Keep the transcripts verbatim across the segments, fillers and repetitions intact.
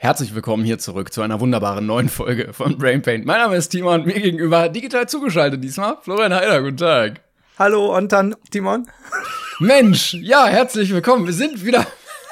Herzlich willkommen hier zurück zu einer wunderbaren neuen Folge von Brain Paint. Mein Name ist Timon und mir gegenüber digital zugeschaltet diesmal Florian Heider. Guten Tag. Hallo und dann Timon. Mensch, ja, herzlich willkommen. Wir sind wieder...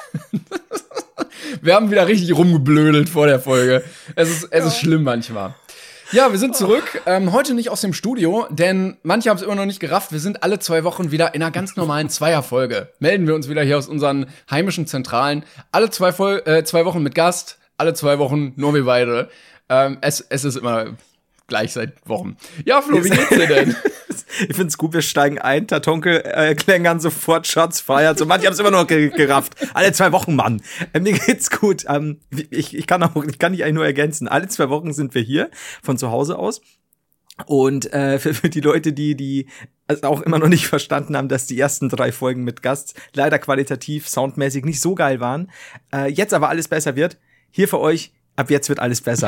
Wir haben wieder richtig rumgeblödelt vor der Folge. Es ist, es ist schlimm manchmal. Ja, wir sind zurück. Ähm, heute nicht aus dem Studio, denn manche haben es immer noch nicht gerafft. Wir sind alle zwei Wochen wieder in einer ganz normalen Zweierfolge. Melden wir uns wieder hier aus unseren heimischen Zentralen. Alle zwei, Vol- äh, zwei Wochen mit Gast, alle zwei Wochen nur wir beide. Ähm, es, es ist immer gleich seit Wochen. Ja, Flo, wie geht's dir denn? Ich find's gut, wir steigen ein, Tatonke äh, klängern sofort, Shots feiert. So, manche haben's immer noch ge- gerafft. Alle zwei Wochen, Mann. Äh, mir geht's gut. Ähm, ich, ich kann auch, ich kann dich eigentlich nur ergänzen. Alle zwei Wochen sind wir hier von zu Hause aus. Und äh, für, für die Leute, die die also auch immer noch nicht verstanden haben, dass die ersten drei Folgen mit Gast leider qualitativ, soundmäßig nicht so geil waren, äh, jetzt aber alles besser wird, hier für euch. Ab jetzt wird alles besser.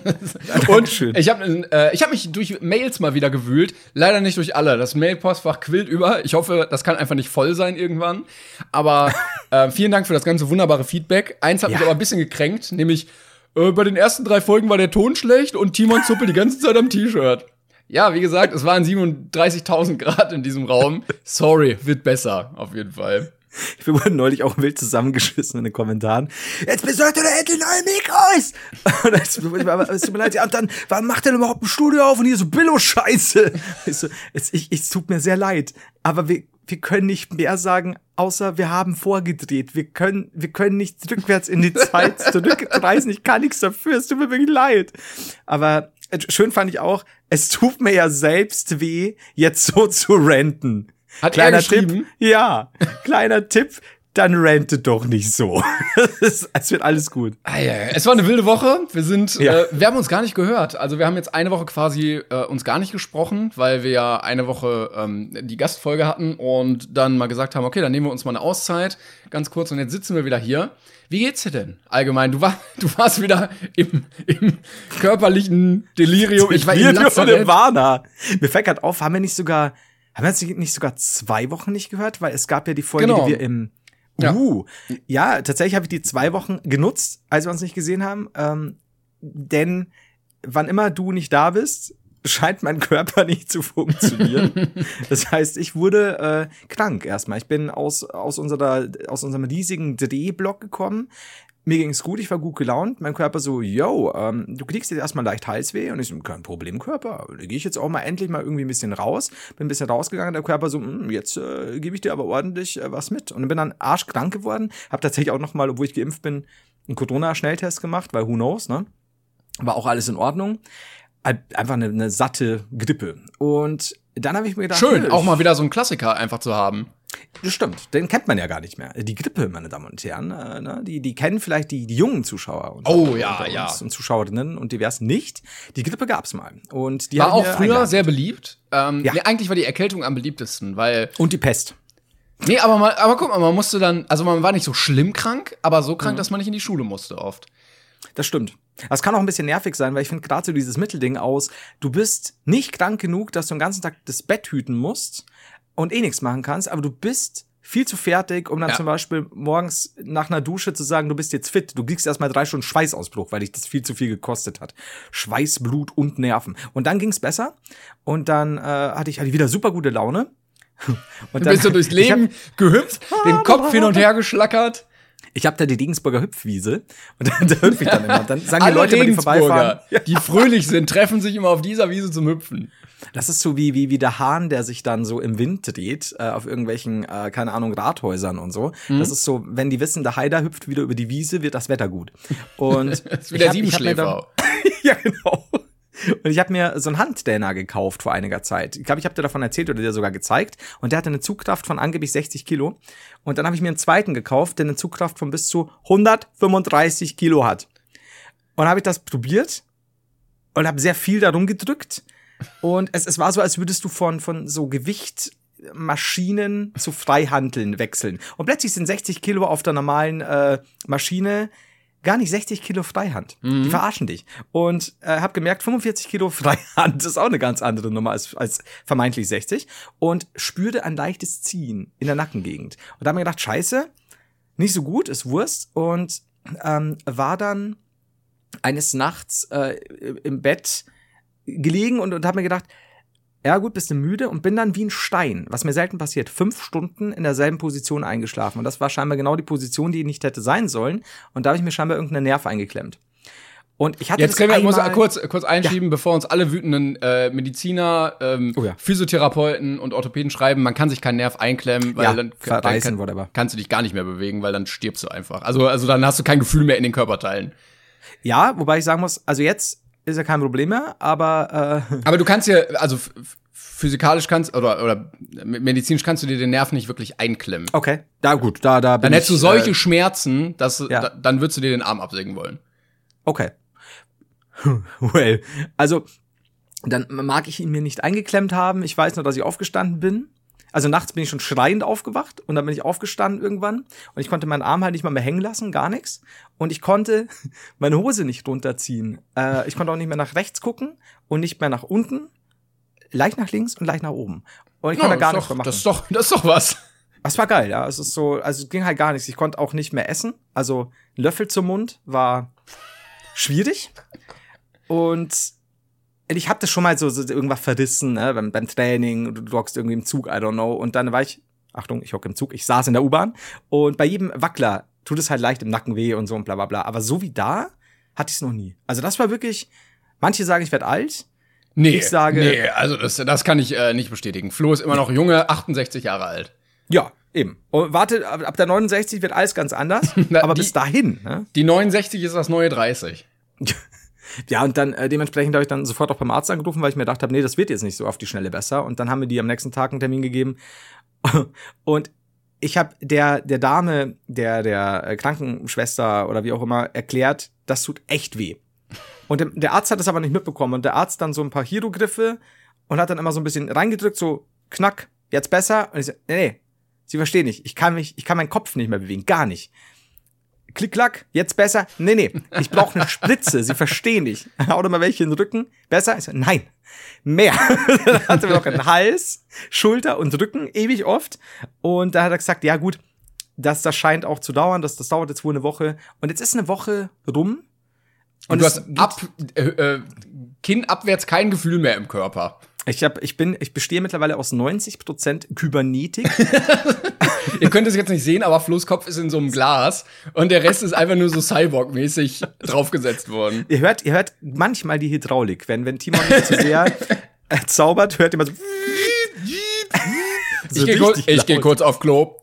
Und schön. Ich habe äh, ich hab mich durch Mails mal wieder gewühlt. Leider nicht durch alle. Das Mail-Postfach quillt über. Ich hoffe, das kann einfach nicht voll sein irgendwann. Aber äh, vielen Dank für das ganze wunderbare Feedback. Eins hat ja. mich aber ein bisschen gekränkt, nämlich äh, bei den ersten drei Folgen war der Ton schlecht und Timon zuppelt die ganze Zeit am T-Shirt. Ja, wie gesagt, es waren siebenunddreißigtausend Grad in diesem Raum. Sorry, wird besser, auf jeden Fall. Ich wurde neulich auch wild zusammengeschissen in den Kommentaren. Jetzt besorgt er endlich neue Mikros! Und es tut mir leid, ja, und dann, wann macht er denn überhaupt ein Studio auf? Und hier so Billo-Scheiße. Ich, so, es, ich, es tut mir sehr leid. Aber wir, wir können nicht mehr sagen, außer wir haben vorgedreht. Wir können, wir können nicht rückwärts in die Zeit zurückreisen. Ich kann nichts dafür. Es tut mir wirklich leid. Aber schön fand ich auch, es tut mir ja selbst weh, jetzt so zu ranten. Hat kleiner er geschrieben? Tipp, ja, kleiner Tipp, dann rantet doch nicht so. Es wird alles gut. Ah, ja, ja. Es war eine wilde Woche. Wir sind, ja. äh, wir haben uns gar nicht gehört. Also wir haben jetzt eine Woche quasi äh, uns gar nicht gesprochen, weil wir ja eine Woche ähm, die Gastfolge hatten und dann mal gesagt haben, okay, dann nehmen wir uns mal eine Auszeit, ganz kurz. Und jetzt sitzen wir wieder hier. Wie geht's dir denn allgemein? Du, war, du warst wieder im, im körperlichen Delirium. Ich war im Nirvana. Mir fällt gerade auf, haben wir nicht sogar Haben wir jetzt nicht sogar zwei Wochen nicht gehört? Weil es gab ja die Folge, genau. die wir im Uh, ja, ja tatsächlich habe ich die zwei Wochen genutzt, als wir uns nicht gesehen haben. Ähm, denn wann immer du nicht da bist, scheint mein Körper nicht zu funktionieren. Das heißt, ich wurde äh, krank erstmal. Ich bin aus, aus, unserer, aus unserem riesigen Drehblock gekommen. Mir ging's gut, ich war gut gelaunt. Mein Körper so, yo, ähm, du kriegst jetzt erstmal leicht Halsweh. Und ich so, kein Problem, Körper. Da gehe ich jetzt auch mal endlich mal irgendwie ein bisschen raus. Bin ein bisschen rausgegangen. Der Körper so, jetzt äh, gebe ich dir aber ordentlich äh, was mit. Und bin dann arschkrank geworden. Hab tatsächlich auch noch mal, obwohl ich geimpft bin, einen Corona-Schnelltest gemacht, weil who knows, ne? War auch alles in Ordnung. Einfach eine, eine satte Grippe. Und dann habe ich mir gedacht, schön, nö, auch mal wieder so einen Klassiker einfach zu haben. Das stimmt, den kennt man ja gar nicht mehr. Die Grippe, meine Damen und Herren, äh, ne? die, die kennen vielleicht die, die jungen Zuschauer und, oh, ja, und, ja. und Zuschauerinnen und divers nicht. Die Grippe gab's mal. Und die war auch früher eingeladen. sehr beliebt. Ähm, ja. nee, eigentlich war die Erkältung am beliebtesten, weil und die Pest. Nee, aber mal, aber guck mal, man musste dann, also man war nicht so schlimm krank, aber so krank, mhm. dass man nicht in die Schule musste oft. Das stimmt. Das kann auch ein bisschen nervig sein, weil ich finde gerade so dieses Mittelding aus, du bist nicht krank genug, dass du den ganzen Tag das Bett hüten musst und eh nichts machen kannst, aber du bist viel zu fertig, um dann ja. zum Beispiel morgens nach einer Dusche zu sagen, du bist jetzt fit. Du kriegst erstmal drei Stunden Schweißausbruch, weil dich das viel zu viel gekostet hat. Schweiß, Blut und Nerven. Und dann ging's besser und dann äh, hatte, ich, hatte ich wieder super gute Laune. Und dann bist du durchs Leben hab, gehüpft, den Kopf hin und her geschlackert. Ich habe da die Regensburger Hüpfwiese und da, da hüpfe ich dann immer. Und dann sagen alle die Leute, die vorbeifahren, die fröhlich sind, treffen sich immer auf dieser Wiese zum Hüpfen. Das ist so wie wie wie der Hahn, der sich dann so im Wind dreht äh, auf irgendwelchen äh, keine Ahnung Rathäusern und so. Mhm. Das ist so, wenn die wissen, der Haider hüpft wieder über die Wiese, wird das Wetter gut. Und das ist wie der Siebenschläfer. Ja genau. Und ich habe mir so einen Handdäner gekauft vor einiger Zeit. Ich glaube, ich habe dir davon erzählt oder dir sogar gezeigt. Und der hatte eine Zugkraft von angeblich sechzig Kilo. Und dann habe ich mir einen zweiten gekauft, der eine Zugkraft von bis zu hundertfünfunddreißig Kilo hat. Und habe ich das probiert und habe sehr viel darum gedrückt. Und es, es war so, als würdest du von, von so Gewichtmaschinen zu Freihanteln wechseln. Und plötzlich sind sechzig Kilo auf der normalen äh, Maschine gar nicht sechzig Kilo Freihand. Mhm. Die verarschen dich. Und äh, habe gemerkt, fünfundvierzig Kilo Freihand ist auch eine ganz andere Nummer als, als vermeintlich sechzig. Und spürte ein leichtes Ziehen in der Nackengegend. Und da habe ich mir gedacht, scheiße, nicht so gut, ist Wurst. Und ähm, war dann eines Nachts äh, im Bett gelegen und, und habe mir gedacht, ja gut, bist du müde, und bin dann wie ein Stein, was mir selten passiert, fünf Stunden in derselben Position eingeschlafen. Und das war scheinbar genau die Position, die nicht hätte sein sollen. Und da habe ich mir scheinbar irgendeinen Nerv eingeklemmt. Und ich hatte Jetzt können wir einmal, muss kurz, kurz einschieben, ja. bevor uns alle wütenden äh, Mediziner, ähm, oh ja. Physiotherapeuten und Orthopäden schreiben, man kann sich keinen Nerv einklemmen, weil ja, dann, verreißen, dann kann, whatever. kannst du dich gar nicht mehr bewegen, weil dann stirbst du einfach. Also, also dann hast du kein Gefühl mehr in den Körperteilen. Ja, wobei ich sagen muss, also jetzt ist ja kein Problem mehr, aber äh Aber du kannst ja, also physikalisch kannst oder oder medizinisch kannst du dir den Nerv nicht wirklich einklemmen. Okay, da gut, da da bin Dann hättest du ich, solche äh, Schmerzen, dass ja. da, dann würdest du dir den Arm absägen wollen. Okay. Well, also dann mag ich ihn mir nicht eingeklemmt haben. Ich weiß nur, dass ich aufgestanden bin. Also nachts bin ich schon schreiend aufgewacht und dann bin ich aufgestanden irgendwann und ich konnte meinen Arm halt nicht mal mehr hängen lassen, gar nichts. Und ich konnte meine Hose nicht runterziehen. Äh, ich konnte auch nicht mehr nach rechts gucken und nicht mehr nach unten. Leicht nach links und leicht nach oben. Und ich ja, konnte gar nichts doch, mehr machen. Das ist doch, das ist doch was. Das war geil, ja. Es ist so, also es ging halt gar nichts. Ich konnte auch nicht mehr essen. Also ein Löffel zum Mund war schwierig. Und ich hab das schon mal so, so irgendwas verrissen, ne, beim, beim Training, du hockst irgendwie im Zug, I don't know. Und dann war ich, Achtung, ich hocke im Zug, ich saß in der U-Bahn. Und bei jedem Wackler tut es halt leicht im Nacken weh und so und bla bla bla. Aber so wie da hatte ich es noch nie. Also das war wirklich, manche sagen, ich werde alt. Nee, ich sage, nee, also das, das kann ich äh, nicht bestätigen. Flo ist immer noch junge, achtundsechzig Jahre alt. Ja, eben. Und warte, ab der neunundsechzig wird alles ganz anders. Na, aber die, bis dahin, ne? Die neunundsechzig ist das neue dreißig. Ja, und dann äh, dementsprechend habe ich dann sofort auch beim Arzt angerufen, weil ich mir gedacht habe, nee, das wird jetzt nicht so auf die Schnelle besser. Und dann haben wir die am nächsten Tag einen Termin gegeben. Und ich habe der der Dame, der der Krankenschwester oder wie auch immer erklärt, das tut echt weh. Und der Arzt hat das aber nicht mitbekommen. Und der Arzt dann so ein paar Hierogriffe und hat dann immer so ein bisschen reingedrückt, so knack, jetzt besser. Und ich so, nee, nee, Sie verstehen nicht. Ich kann mich, ich kann meinen Kopf nicht mehr bewegen, gar nicht. Klick, klack, jetzt besser. Nee, nee, ich brauche eine Spritze, Sie verstehen nicht. Hau doch mal welche in den Rücken. Besser? Ich so, nein, mehr. Dann hatte wir noch einen Hals, Schulter und Rücken, ewig oft. Und da hat er gesagt, ja gut, das, das scheint auch zu dauern, das, das dauert jetzt wohl eine Woche. Und jetzt ist eine Woche rum. Und, und du hast ab, äh, äh, Kinn abwärts kein Gefühl mehr im Körper. Ich hab, ich bin, ich bestehe mittlerweile aus neunzig Prozent Kybernetik. Ihr könnt es jetzt nicht sehen, aber Flo's Kopf ist in so einem Glas und der Rest ist einfach nur so Cyborg-mäßig draufgesetzt worden. Ihr hört, ihr hört manchmal die Hydraulik, wenn, wenn Timon nicht zu sehr äh, zaubert, hört ihr immer so. so ich gehe kurz, geh kurz auf Klo.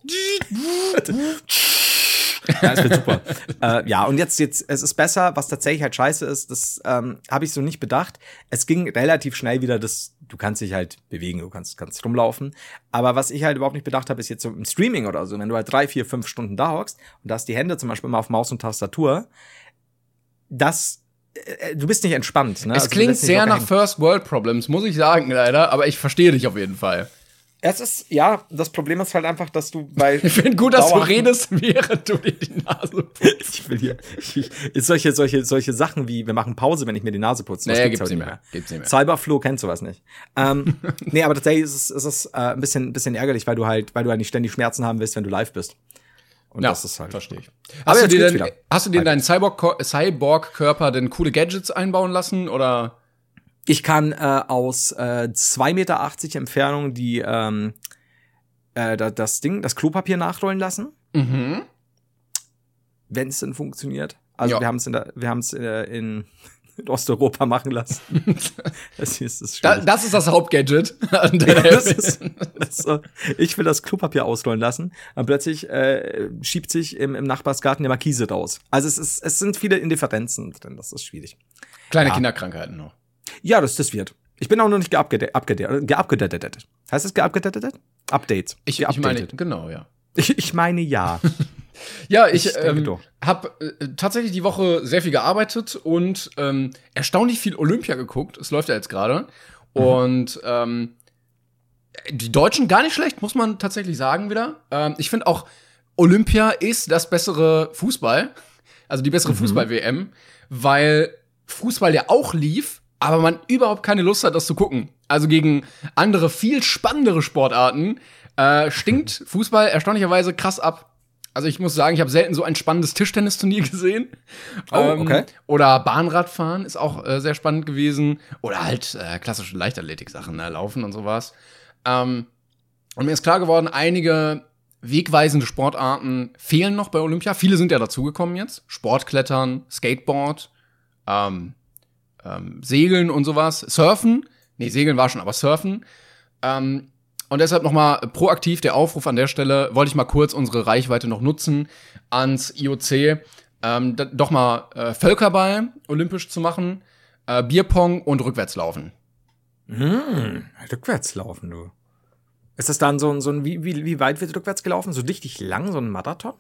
Ja, das wird super. äh, ja, und jetzt, jetzt, es ist besser, was tatsächlich halt scheiße ist, das ähm, habe ich so nicht bedacht. Es ging relativ schnell wieder, das, du kannst dich halt bewegen, du kannst, kannst rumlaufen. Aber was ich halt überhaupt nicht bedacht habe, ist jetzt so im Streaming oder so, wenn du halt drei, vier, fünf Stunden da hockst und da hast die Hände zum Beispiel mal auf Maus und Tastatur, das, äh, du bist nicht entspannt. Ne? Es also, klingt sehr nach First World Problems, muss ich sagen, leider, aber ich verstehe dich auf jeden Fall. Es ist, ja, das Problem ist halt einfach, dass du bei. Ich finde gut, dass du redest, während du dir die Nase putzt. Ich will hier, ich, solche, solche, solche Sachen wie, wir machen Pause, wenn ich mir die Nase putze. Nee, gibt's nicht mehr. mehr. Gibt's nicht mehr. Cyberflo kennt sowas nicht. ähm, nee, aber tatsächlich ist es, ist es äh, ein bisschen, ein bisschen ärgerlich, weil du halt, weil du halt nicht ständig Schmerzen haben willst, wenn du live bist. Und ja, das ist halt. Verstehe ich. Aber hast, du dir denn, wieder. hast du dir in deinen Cyborg- Cyborg-Körper denn coole Gadgets einbauen lassen, oder? Ich kann äh, aus äh, zwei Meter achtzig Entfernung die, ähm, das Ding, das Klopapier nachrollen lassen. Mhm. Wenn es denn funktioniert. Also ja. wir haben es in, der, wir haben's in, in Osteuropa machen lassen. Das, ist das, da, das ist das Hauptgadget. das ist, das ist, ich will das Klopapier ausrollen lassen. Und plötzlich äh, schiebt sich im, im Nachbarsgarten der Markise raus. Also es, ist, es sind viele Indifferenzen drin. Das ist schwierig. Kleine ja. Kinderkrankheiten noch. Ja, das, das wird. Ich bin auch noch nicht geupdatet. Geupdatet. Heißt es geupdatet? Updates. Ich, ich meine, genau, ja. Ich, ich meine, ja. ja, ich, ich ähm, habe äh, tatsächlich die Woche sehr viel gearbeitet und ähm, erstaunlich viel Olympia geguckt. Es läuft ja jetzt gerade. Mhm. Und ähm, die Deutschen gar nicht schlecht, muss man tatsächlich sagen wieder. Ähm, ich finde auch, Olympia ist das bessere Fußball. Also die bessere mhm. Fußball-W M. Weil Fußball ja auch lief, aber man überhaupt keine Lust hat, das zu gucken. Also gegen andere, viel spannendere Sportarten äh, stinkt Fußball erstaunlicherweise krass ab. Also ich muss sagen, ich habe selten so ein spannendes Tischtennisturnier gesehen. Oh, okay. Ähm, oder Bahnradfahren ist auch äh, sehr spannend gewesen. Oder halt äh, klassische Leichtathletik-Sachen, ne? Laufen und sowas. Ähm, und mir ist klar geworden, einige wegweisende Sportarten fehlen noch bei Olympia. Viele sind ja dazugekommen jetzt. Sportklettern, Skateboard, ähm, ähm, Segeln und sowas. Surfen. Nee, Segeln war schon, aber Surfen. Ähm, und deshalb noch mal proaktiv der Aufruf an der Stelle, wollte ich mal kurz unsere Reichweite noch nutzen, ans I O C, ähm, d- doch mal äh, Völkerball olympisch zu machen, äh, Bierpong und Rückwärtslaufen. Hm, Rückwärtslaufen, du. Ist das dann so ein, so ein wie, wie, wie weit wird rückwärts gelaufen? So richtig lang, so ein Marathon?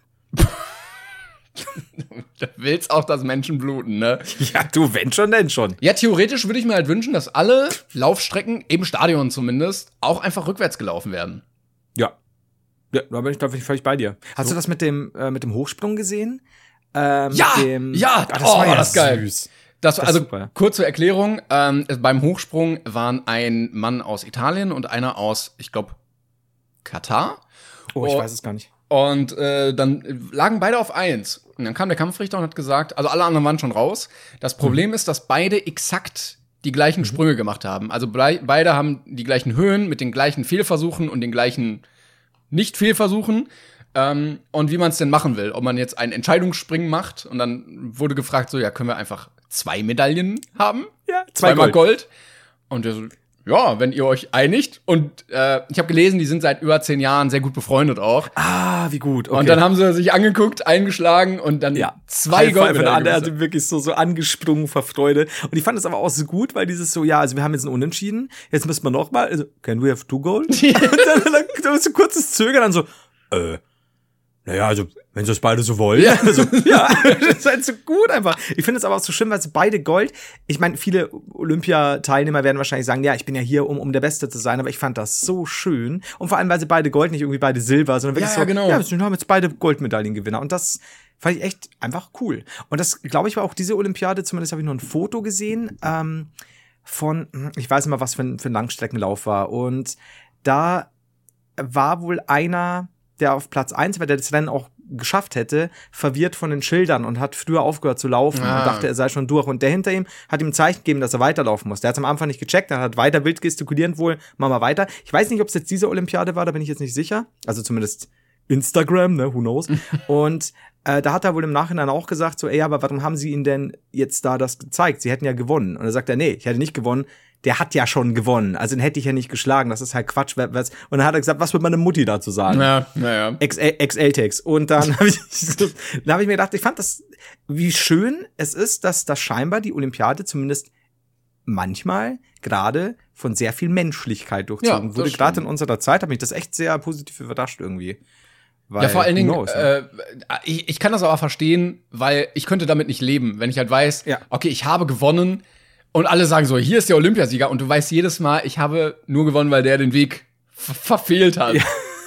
Du willst auch, dass Menschen bluten, ne? Ja, du, wenn schon, denn schon. Ja, theoretisch würde ich mir halt wünschen, dass alle Laufstrecken, im Stadion zumindest, auch einfach rückwärts gelaufen werden. Ja. Ja, da bin ich, da bin ich völlig bei dir. Hast so. du das mit dem, äh, mit dem Hochsprung gesehen? Ähm, ja, mit dem, ja, ach, das oh, war ja das geil. Süß. Das, das also, super. Kurze Erklärung, ähm, beim Hochsprung waren ein Mann aus Italien und einer aus, ich glaube, Katar. Oh, ich oh, weiß es gar nicht. Und äh, dann lagen beide auf eins. Und dann kam der Kampfrichter und hat gesagt, also alle anderen waren schon raus. Das Problem mhm. ist, dass beide exakt die gleichen mhm. Sprünge gemacht haben. Also be- beide haben die gleichen Höhen mit den gleichen Fehlversuchen und den gleichen Nicht-Fehlversuchen. Ähm, und wie man es denn machen will. Ob man jetzt einen Entscheidungsspringen macht. Und dann wurde gefragt, so, ja, können wir einfach zwei Medaillen haben? Ja, zwei Zweimal Gold. Gold. Und der so, ja, wenn ihr euch einigt. Und äh, ich habe gelesen, die sind seit über zehn Jahren sehr gut befreundet auch. Ah, wie gut. Okay. Und dann haben sie sich angeguckt, eingeschlagen und dann ja. zwei Goldmedaillen. Der hat wirklich so, so angesprungen vor Freude. Und ich fand das aber auch so gut, weil dieses so, ja, also wir haben jetzt ein Unentschieden, jetzt müssen wir noch mal, also, can we have two gold? und dann, dann, dann so kurzes Zögern, dann so, äh, naja, also, wenn sie es beide so wollen. Ja, also, ja, das ist halt so gut einfach. Ich finde es aber auch so schön, weil sie beide Gold, ich meine, viele Olympiateilnehmer werden wahrscheinlich sagen, ja, ich bin ja hier, um, um der Beste zu sein, aber ich fand das so schön. Und vor allem, weil sie beide Gold, nicht irgendwie beide Silber, sondern wirklich ja, so, ja, genau. ja, wir haben jetzt beide Goldmedaillengewinner. Und das fand ich echt einfach cool. Und das, glaube ich, war auch diese Olympiade, zumindest habe ich nur ein Foto gesehen, ähm, von, ich weiß nicht mal, was für ein, für ein Langstreckenlauf war. Und da war wohl einer, der auf Platz eins war, der das Rennen auch geschafft hätte, verwirrt von den Schildern und hat früher aufgehört zu laufen ah. und dachte, er sei schon durch. Und der hinter ihm hat ihm ein Zeichen gegeben, dass er weiterlaufen muss. Der hat es am Anfang nicht gecheckt, dann hat weiter wild gestikulierend wohl, mach mal weiter. Ich weiß nicht, ob es jetzt diese Olympiade war, da bin ich jetzt nicht sicher. Also zumindest Instagram, ne, who knows. und äh, da hat er wohl im Nachhinein auch gesagt, so, ey, aber warum haben sie ihn denn jetzt da das gezeigt? Sie hätten ja gewonnen. Und er sagt er, nee, ich hätte nicht gewonnen. Der hat ja schon gewonnen, also den hätte ich ja nicht geschlagen, das ist halt Quatsch. Und dann hat er gesagt, was wird meine Mutti dazu sagen? Ja, naja. X L-Text. Und dann habe ich, dann hab ich mir gedacht, ich fand das, wie schön es ist, dass das scheinbar die Olympiade zumindest manchmal gerade von sehr viel Menschlichkeit durchzogen ja, wurde. Gerade in unserer Zeit hat mich das echt sehr positiv überrascht irgendwie. Weil, ja, vor allen Dingen, knows, äh, ich, ich kann das aber verstehen, weil ich könnte damit nicht leben, wenn ich halt weiß, ja. okay, ich habe gewonnen. Und alle sagen so, hier ist der Olympiasieger. Und du weißt jedes Mal, ich habe nur gewonnen, weil der den Weg ver- verfehlt hat. Ja.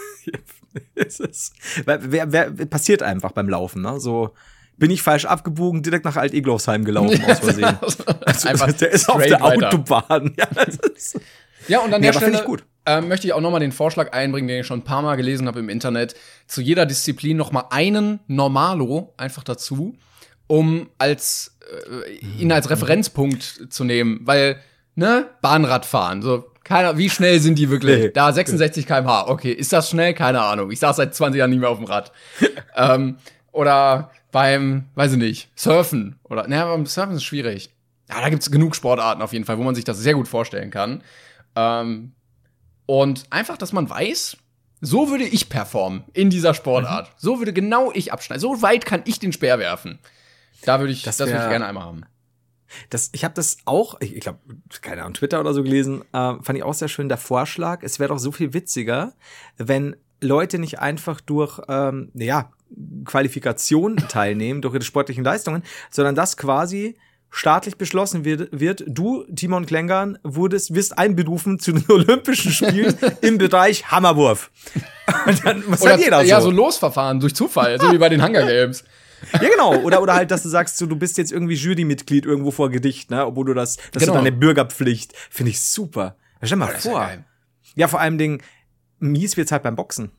es ist, wer, wer, passiert einfach beim Laufen, ne? So, bin ich falsch abgebogen, direkt nach Alt-Egloffsheim gelaufen, aus Versehen. also, einfach der ist auf der weiter. Autobahn. Ja, das ist ja, und an der nee, Stelle ich gut. Äh, möchte ich auch noch mal den Vorschlag einbringen, den ich schon ein paar Mal gelesen habe im Internet, zu jeder Disziplin noch mal einen Normalo einfach dazu, um als äh, ihn als Referenzpunkt zu nehmen, weil ne Bahnradfahren, so keiner, wie schnell sind die wirklich? Nee. Da sechsundsechzig Kilometer pro Stunde. Okay, ist das schnell? Keine Ahnung. Ich saß seit zwanzig Jahren nicht mehr auf dem Rad. ähm, oder beim, weiß ich nicht, Surfen oder naja, beim Surfen ist es schwierig. Ja, da gibt's genug Sportarten auf jeden Fall, wo man sich das sehr gut vorstellen kann. Ähm, und einfach, dass man weiß, so würde ich performen in dieser Sportart. Mhm. So würde genau ich abschneiden. So weit kann ich den Speer werfen. Da würde ich, das, das würde ich gerne einmal haben. Das, ich habe das auch, ich, ich glaube, keine Ahnung, Twitter oder so gelesen, äh, fand ich auch sehr schön, der Vorschlag. Es wäre doch so viel witziger, wenn Leute nicht einfach durch, ähm, ja, Qualifikation teilnehmen, durch ihre sportlichen Leistungen, sondern das quasi staatlich beschlossen wird, wird du, Timon Klängern, wurdest, wirst einberufen zu den Olympischen Spielen im Bereich Hammerwurf. Und dann muss oder, halt jeder so. Ja, so Losverfahren durch Zufall, so wie bei den Hunger Games. Ja, genau. Oder, oder halt, dass du sagst, so, du bist jetzt irgendwie Jurymitglied irgendwo vor Gedicht, ne? Obwohl du das, das genau. ist deine Bürgerpflicht. Finde ich super. Stell dir mal oh, vor. Ja, ja, vor allem Dingen, mies wird's halt beim Boxen.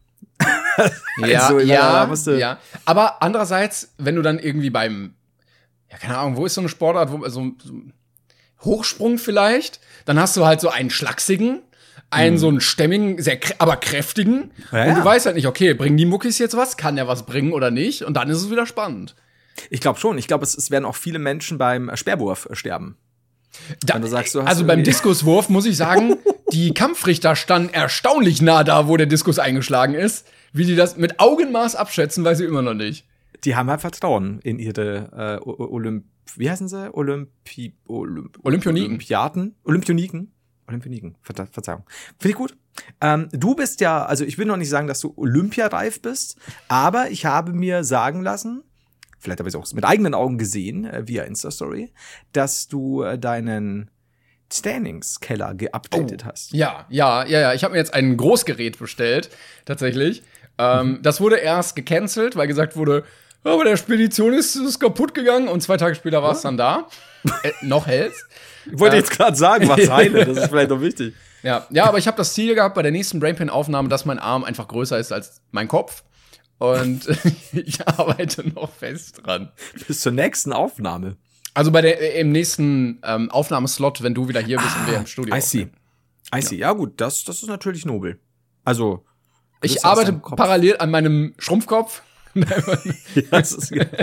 ja, also, ja, musste ja. Aber andererseits, wenn du dann irgendwie beim, ja, keine Ahnung, wo ist so eine Sportart, wo, so, so Hochsprung vielleicht, dann hast du halt so einen schlachsigen, einen hm. so einen stämmigen, sehr, aber kräftigen. Ja, und du ja. weißt halt nicht, okay, bringen die Muckis jetzt was? Kann der was bringen oder nicht? Und dann ist es wieder spannend. Ich glaube schon. Ich glaube, es, es werden auch viele Menschen beim Speerwurf sterben. Da, Wenn du sagst, du hast also beim Diskuswurf muss ich sagen, die Kampfrichter standen erstaunlich nah da, wo der Diskus eingeschlagen ist. Wie die das mit Augenmaß abschätzen, weiß ich immer noch nicht. Die haben halt Vertrauen in ihre äh, Olymp... Wie heißen sie? Olympi... Olymp Olympioniken. Olympiaten? Olympioniken. Olympioniken. Ver Verzeihung. Finde ich gut. Ähm, du bist ja, also ich will noch nicht sagen, dass du olympiareif bist, aber ich habe mir sagen lassen, vielleicht habe ich es auch mit eigenen Augen gesehen, äh, via Insta-Story, dass du äh, deinen Standings-Keller geupdatet oh, hast. Ja, ja, ja, ja. Ich habe mir jetzt ein Großgerät bestellt, tatsächlich. Ähm, mhm. Das wurde erst gecancelt, weil gesagt wurde, oh, bei der Spedition ist es kaputt gegangen und zwei Tage später war es dann da. äh, noch hält's. Ich wollte äh, jetzt gerade sagen, was heile, das ist vielleicht noch wichtig. Ja, ja, aber ich habe das Ziel gehabt bei der nächsten Brainpan-Aufnahme, dass mein Arm einfach größer ist als mein Kopf. Und ich arbeite noch fest dran. Bis zur nächsten Aufnahme. Also bei der im nächsten ähm, Aufnahmeslot, wenn du wieder hier bist ah, und wir im Studio I see. I see. Ja, gut, das, das ist natürlich nobel. Also ich arbeite parallel an meinem Schrumpfkopf. Das ist, du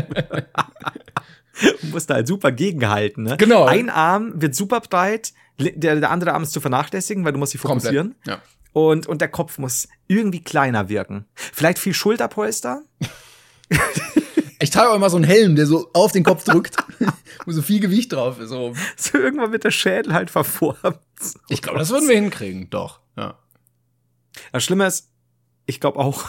musst da halt super gegenhalten, ne? Genau. Ein Arm wird super breit, der, der andere Arm ist zu vernachlässigen, weil du musst dich fokussieren. Komplett. Ja. Und, und der Kopf muss irgendwie kleiner wirken. Vielleicht viel Schulterpolster. Ich trage auch immer so einen Helm, der so auf den Kopf drückt, wo so viel Gewicht drauf ist. So, so irgendwann wird der Schädel halt verformt. Ich glaube, das würden wir hinkriegen, doch. Ja. Das Schlimme ist, ich glaube auch,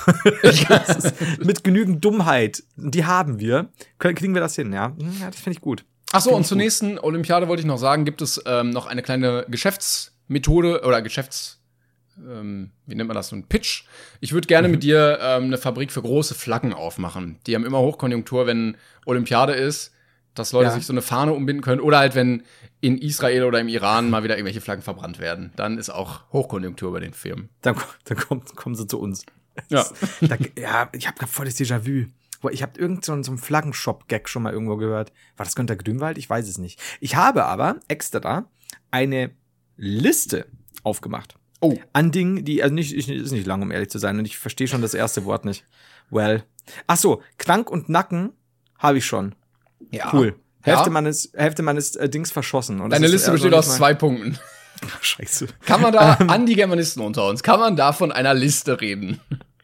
mit genügend Dummheit, die haben wir, können, kriegen wir das hin, ja. Ja, das finde ich gut. Ach so, und zur gut. nächsten Olympiade wollte ich noch sagen, gibt es ähm, noch eine kleine Geschäftsmethode oder Geschäfts Ähm, wie nennt man das, so ein Pitch. Ich würde gerne mhm. mit dir ähm, eine Fabrik für große Flaggen aufmachen. Die haben immer Hochkonjunktur, wenn Olympiade ist, dass Leute ja. sich so eine Fahne umbinden können. Oder halt, wenn in Israel oder im Iran mal wieder irgendwelche Flaggen verbrannt werden. Dann ist auch Hochkonjunktur bei den Firmen. Dann, dann kommt, kommen sie zu uns. Ja, da, ja ich habe gerade voll das Déjà-vu. Ich habe irgend so einen Flaggenshop-Gag schon mal irgendwo gehört. War das Günter Grünwald? Ich weiß es nicht. Ich habe aber extra eine Liste aufgemacht. Oh. An Dingen, die, also nicht, ist nicht lang, um ehrlich zu sein, und ich verstehe schon das erste Wort nicht. Well. Ach so, Krank und Nacken habe ich schon. Ja. Cool. Hälfte ja. meines, Hälfte meines äh, Dings verschossen. Und Deine ist, Liste besteht aus zwei Punkten. Scheiße. Kann man da, an die Germanisten unter uns, kann man da von einer Liste reden?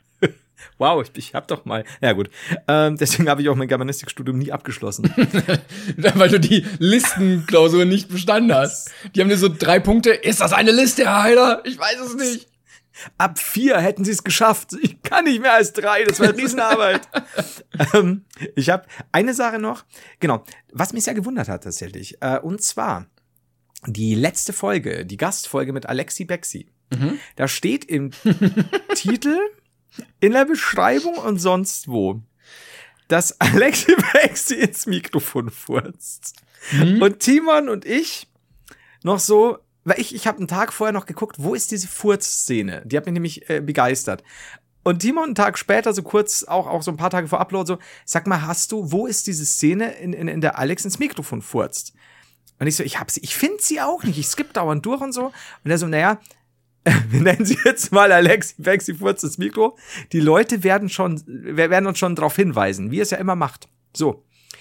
Wow, ich, ich hab doch mal. Ja, gut. Ähm, deswegen habe ich auch mein Germanistikstudium nie abgeschlossen. Weil du die Listenklausur nicht bestanden hast. Die haben dir so drei Punkte. Ist das eine Liste, Herr Heiler? Ich weiß es nicht. Ab vier hätten sie es geschafft. Ich kann nicht mehr als drei. Das war eine Riesenarbeit. ähm, ich habe eine Sache noch. Genau. Was mich sehr gewundert hat tatsächlich. Äh, und zwar die letzte Folge, die Gastfolge mit Alexi Bexi. Mhm. Da steht im Titel, in der Beschreibung und sonst wo, dass Alexi Bexi ins Mikrofon furzt. Mhm. Und Timon und ich noch so, weil ich, ich habe einen Tag vorher noch geguckt, wo ist diese Furz-Szene? Die hat mich nämlich äh, begeistert. Und Timon einen Tag später, so kurz, auch, auch so ein paar Tage vor Upload, so, sag mal, hast du, wo ist diese Szene, in, in, in der Alex ins Mikrofon furzt? Und ich so, ich hab sie, ich finde sie auch nicht, ich skippe dauernd durch und so. Und er so, naja, wir nennen sie jetzt mal Alexi Bexi furzt ins Mikro. Die Leute werden schon, wir werden uns schon darauf hinweisen, wie es ja immer macht. So.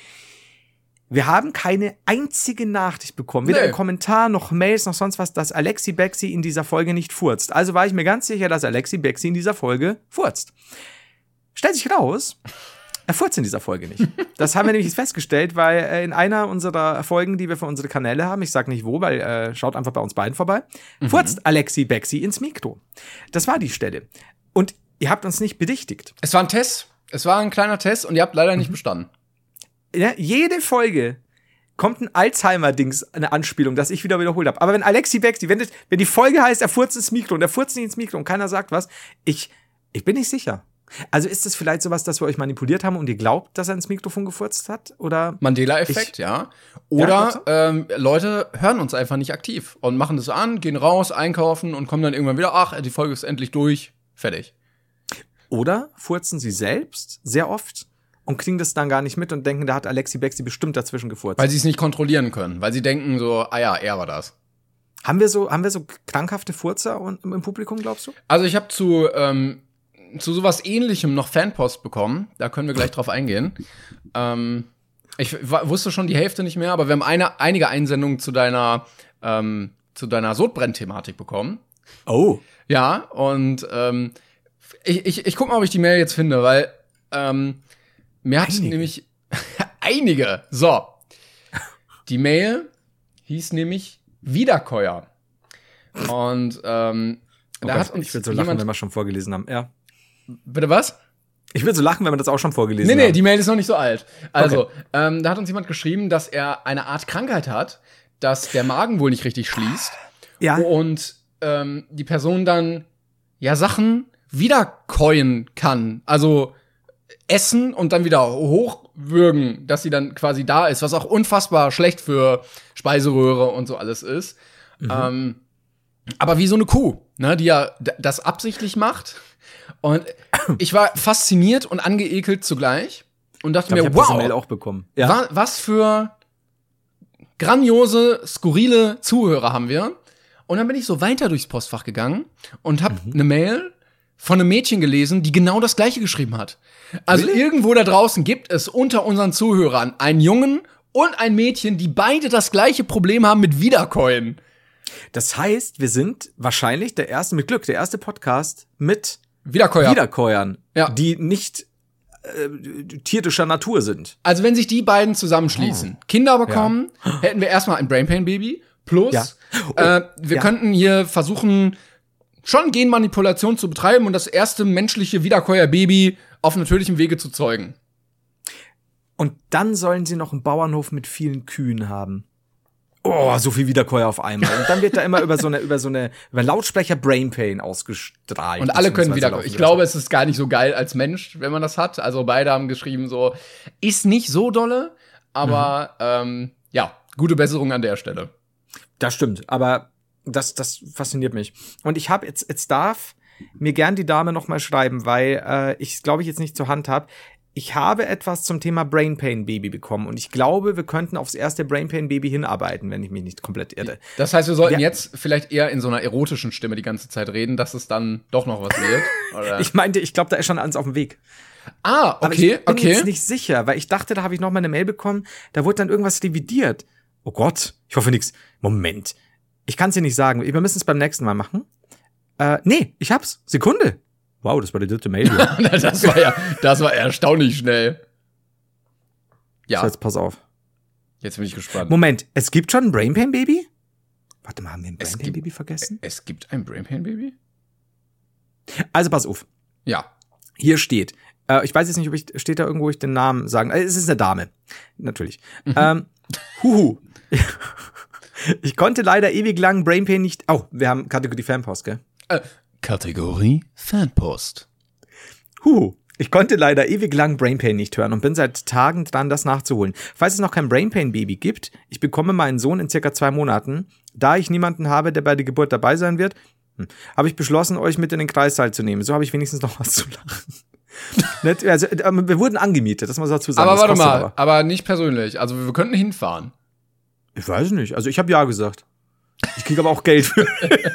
Wir haben keine einzige Nachricht bekommen, weder nee. ein Kommentar noch Mails noch sonst was, dass Alexi Bexi in dieser Folge nicht furzt. Also war ich mir ganz sicher, dass Alexi Bexi in dieser Folge furzt. Stellt sich raus, er furzt in dieser Folge nicht. Das haben wir nämlich festgestellt, weil äh, in einer unserer Folgen, die wir für unsere Kanäle haben, ich sag nicht wo, weil äh, schaut einfach bei uns beiden vorbei, mhm. furzt Alexi Bexi ins Mikro. Das war die Stelle. Und ihr habt uns nicht bedichtigt. Es war ein Test. Es war ein kleiner Test und ihr habt leider nicht mhm. bestanden. Ja, jede Folge kommt ein Alzheimer-Dings, eine Anspielung, das ich wieder wiederholt habe. Aber wenn Alexi Bexi, wenn, das, wenn die Folge heißt, er furzt ins Mikro und er furzt nicht ins Mikro und keiner sagt was, ich, ich bin nicht sicher. Also ist das vielleicht sowas, dass wir euch manipuliert haben und ihr glaubt, dass er ins Mikrofon gefurzt hat? Oder Mandela-Effekt, ja. Oder ja, ähm, Leute hören uns einfach nicht aktiv und machen das an, gehen raus, einkaufen und kommen dann irgendwann wieder, ach, die Folge ist endlich durch, fertig. Oder furzen sie selbst sehr oft und kriegen das dann gar nicht mit und denken, da hat Alexi Bexi bestimmt dazwischen gefurzt. Weil sie es nicht kontrollieren können. Weil sie denken so, ah ja, er war das. Haben wir so, haben wir so krankhafte Furzer im Publikum, glaubst du? Also ich habe zu, ähm, zu sowas Ähnlichem noch Fanpost bekommen. Da können wir gleich drauf eingehen. Ähm, ich w- wusste schon die Hälfte nicht mehr, aber wir haben eine, einige Einsendungen zu deiner, ähm, zu deiner Sodbrenn-Thematik bekommen. Oh. Ja, und ähm, ich, ich, ich guck mal, ob ich die Mail jetzt finde, weil ähm, mir hat Einige. nämlich einige. So. Die Mail hieß nämlich Wiederkäuer. Und ähm, Oh da Gott, hat uns ich würde so jemand, lachen, wenn wir schon vorgelesen haben. Ja. Bitte was? Ich würde so lachen, wenn wir das auch schon vorgelesen Nee, haben. nee, die Mail ist noch nicht so alt. Also, Okay. ähm, da hat uns jemand geschrieben, dass er eine Art Krankheit hat, dass der Magen wohl nicht richtig schließt. Ja. Und ähm, die Person dann ja Sachen wiederkäuen kann. Also essen und dann wieder hochwürgen, dass sie dann quasi da ist, was auch unfassbar schlecht für Speiseröhre und so alles ist. Mhm. Ähm, aber wie so eine Kuh, ne, die ja d- das absichtlich macht. Und ich war fasziniert und angeekelt zugleich und dachte Ich glaub, mir, ich hab diese wow, Mail auch bekommen. Ja. wa- was für grandiose, skurrile Zuhörer haben wir. Und dann bin ich so weiter durchs Postfach gegangen und habe Mhm. eine Mail von einem Mädchen gelesen, die genau das Gleiche geschrieben hat. Also Really? irgendwo da draußen gibt es unter unseren Zuhörern einen Jungen und ein Mädchen, die beide das gleiche Problem haben mit Wiederkäuen. Das heißt, wir sind wahrscheinlich der erste, mit Glück, der erste Podcast mit Wiederkäuer. Wiederkäuern, Ja. die nicht äh, tierischer Natur sind. Also wenn sich die beiden zusammenschließen, Kinder bekommen, hätten wir erstmal ein Brainpain-Baby. Plus, Ja. Oh, äh, wir ja. könnten hier versuchen, schon Genmanipulation zu betreiben und das erste menschliche Wiederkäuer-Baby auf natürlichem Wege zu zeugen. Und dann sollen sie noch einen Bauernhof mit vielen Kühen haben. Oh, so viel Wiederkäuer auf einmal. Und dann wird da immer über so eine, über so eine, über Lautsprecher Brainpain ausgestrahlt. Und alle können beziehungsweise Wiederkäuer. laufen Ich sie glaube, es ist gar nicht so geil als Mensch, wenn man das hat. Also beide haben geschrieben so, ist nicht so dolle, aber ähm, ja, gute Besserung an der Stelle. Das stimmt, aber das, das fasziniert mich. Und ich habe jetzt, jetzt darf mir gern die Dame noch mal schreiben, weil äh, ich glaube ich jetzt nicht zur Hand habe. Ich habe etwas zum Thema Brainpain Baby bekommen und ich glaube, wir könnten aufs erste Brainpain Baby hinarbeiten, wenn ich mich nicht komplett irre. Das heißt, wir sollten Ja. jetzt vielleicht eher in so einer erotischen Stimme die ganze Zeit reden, dass es dann doch noch was wird. Oder? Ich meinte, ich glaube, da ist schon alles auf dem Weg. ah, Aber okay, ich bin okay. jetzt nicht sicher, weil ich dachte, da habe ich noch mal eine Mail bekommen, da wurde dann irgendwas revidiert. Oh Gott, ich hoffe nichts. Moment, ich kann es dir nicht sagen. Wir müssen es beim nächsten Mal machen. Äh, nee, ich hab's. Sekunde. Wow, das war die dritte Mail. Hier. das war ja, das war erstaunlich schnell. Ja, So, jetzt pass auf. jetzt bin ich gespannt. Moment, es gibt schon ein Brainpain Baby? Warte mal, haben wir ein Es Brainpain gibt- Baby vergessen? Es gibt ein Brainpain-Baby? Also pass auf. Ja. Hier steht, äh, ich weiß jetzt nicht, ob ich, steht da irgendwo, ich den Namen sagen. Äh, es ist eine Dame. Natürlich. Mhm. Ähm, huhu. Ich konnte leider ewig lang Brainpain nicht. Oh, wir haben Kategorie Fanpost, gell? Äh, Kategorie Fanpost. Huhu. Ich konnte leider ewig lang Brainpain nicht hören und bin seit Tagen dran, das nachzuholen. Falls es noch kein Brainpain-Baby gibt, ich bekomme meinen Sohn in circa zwei Monaten. Da ich niemanden habe, der bei der Geburt dabei sein wird, hm, habe ich beschlossen, euch mit in den Kreissaal zu nehmen. So habe ich wenigstens noch was zu lachen. Nicht, also, äh, wir wurden angemietet, das muss man dazu sagen. Aber Das warte kostet mal, aber. aber nicht persönlich. Also wir könnten hinfahren. Ich weiß nicht. Also ich habe ja gesagt. Ich kriege aber auch Geld für.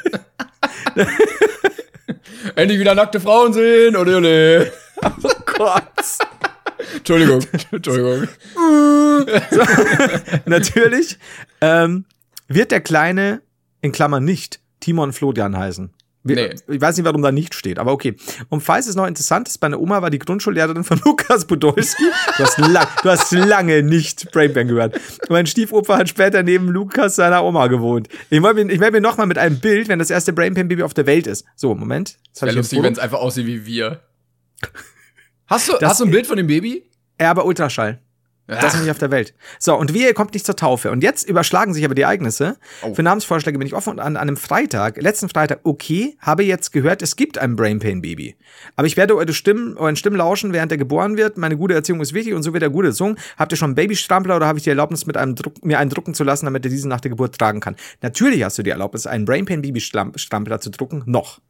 Endlich wieder nackte Frauen sehen, ole ole. Oh Gott. Entschuldigung, Entschuldigung. So, natürlich ähm, wird der Kleine, in Klammern nicht, Timon Florian heißen. Wir, Nee. Ich weiß nicht, warum da nicht steht, aber okay. Und falls es noch interessant ist, meine Oma war die Grundschullehrerin von Lukas Podolski. Du hast, lang, du hast lange nicht Brainbang gehört. Mein Stiefoper hat später neben Lukas seiner Oma gewohnt. Ich melde mir, ich meld mir nochmal mit einem Bild, wenn das erste Brainpan-Baby auf der Welt ist. So, Moment. Jetzt hab Wäre ich ein lustig, Foto. wenn es einfach aussieht wie wir. Hast du, Das- hast du ein Bild von dem Baby? Ja, aber Ultraschall. Das ist nicht auf der Welt. So, und wie ihr kommt nicht zur Taufe. Und jetzt überschlagen sich aber die Ereignisse. Oh. Für Namensvorschläge bin ich offen. Und an, an einem Freitag, letzten Freitag, okay, habe jetzt gehört, es gibt ein Brainpain-Baby. Aber ich werde eure Stimmen, euren Stimmen lauschen, während er geboren wird. Meine gute Erziehung ist wichtig und so wird er gut erzogen. Habt ihr schon einen Babystrampler oder habe ich die Erlaubnis, mit einem Druck, mir einen drucken zu lassen, damit er diesen nach der Geburt tragen kann? Natürlich hast du die Erlaubnis, einen Brainpain-Baby-Strampler zu drucken. Noch.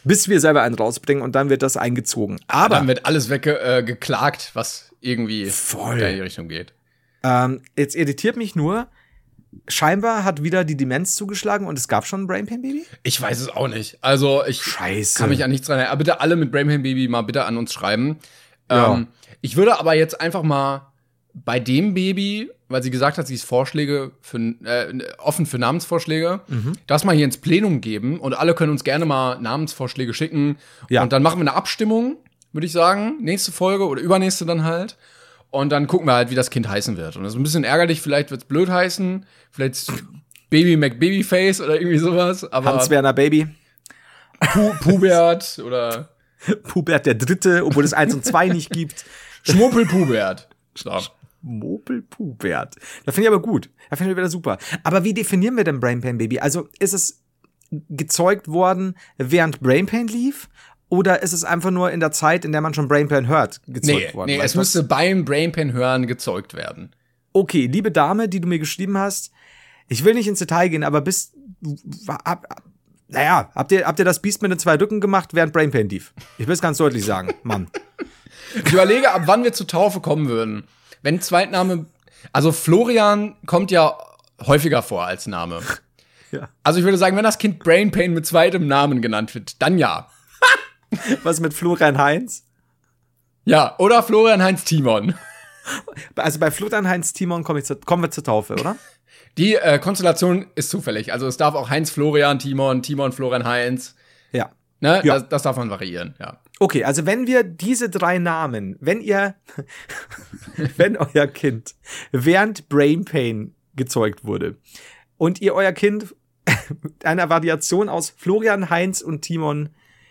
Bis wir selber einen rausbringen und dann wird das eingezogen. Aber dann wird alles weggeklagt, äh, was irgendwie voll in die Richtung geht. Ähm, jetzt irritiert mich nur, scheinbar hat wieder die Demenz zugeschlagen und es gab schon ein Brain Pain Baby? Ich weiß es auch nicht. Also ich Scheiße. kann mich an nichts dran erinnern. Aber bitte alle mit Brain Pain Baby mal bitte an uns schreiben. Ja. Ähm, ich würde aber jetzt einfach mal bei dem Baby, weil sie gesagt hat, sie ist Vorschläge für, äh, offen für Namensvorschläge, mhm. das mal hier ins Plenum geben und alle können uns gerne mal Namensvorschläge schicken. Ja. Und dann machen wir eine Abstimmung, würde ich sagen, nächste Folge oder übernächste dann halt. Und dann gucken wir halt, wie das Kind heißen wird. Und das ist ein bisschen ärgerlich, vielleicht wird's blöd heißen, vielleicht Baby McBabyface oder irgendwie sowas. Aber Hans-Werner Baby. Pu Pubert oder Pubert der Dritte, obwohl es eins und zwei nicht gibt. Schmuppel-Pubert. Schmuppel-Pubert. Das finde ich aber gut. Das finde ich wieder super. Aber wie definieren wir denn Brain Pain Baby? Also ist es gezeugt worden, während Brain Pain lief? Oder ist es einfach nur in der Zeit, in der man schon Brain Pain hört, gezeugt nee, worden? Nee, es müsste beim Brain Pain hören gezeugt werden. Okay, liebe Dame, die du mir geschrieben hast, ich will nicht ins Detail gehen, aber bis, ab, ab, naja, habt ihr, habt ihr das Biest mit den zwei Rücken gemacht, während Brain Pain lief? Ich will es ganz deutlich sagen, Mann. Ich überlege, ab wann wir zur Taufe kommen würden. Wenn Zweitname, also Florian kommt ja häufiger vor als Name. Ja. Also ich würde sagen, wenn das Kind Brain Pain mit zweitem Namen genannt wird, dann ja. Was mit Florian Heinz? Ja, oder Florian Heinz Timon. Also bei Florian Heinz Timon komm ich zu, kommen wir zur Taufe, oder? Die äh, Konstellation ist zufällig. Also es darf auch Heinz Florian Timon, Timon Florian Heinz. Ja. Ne? Ja. Das, das darf man variieren, ja. Okay, also wenn wir diese drei Namen, wenn ihr, wenn euer Kind während Brain Pain gezeugt wurde und ihr euer Kind einer Variation aus Florian, Heinz und Timon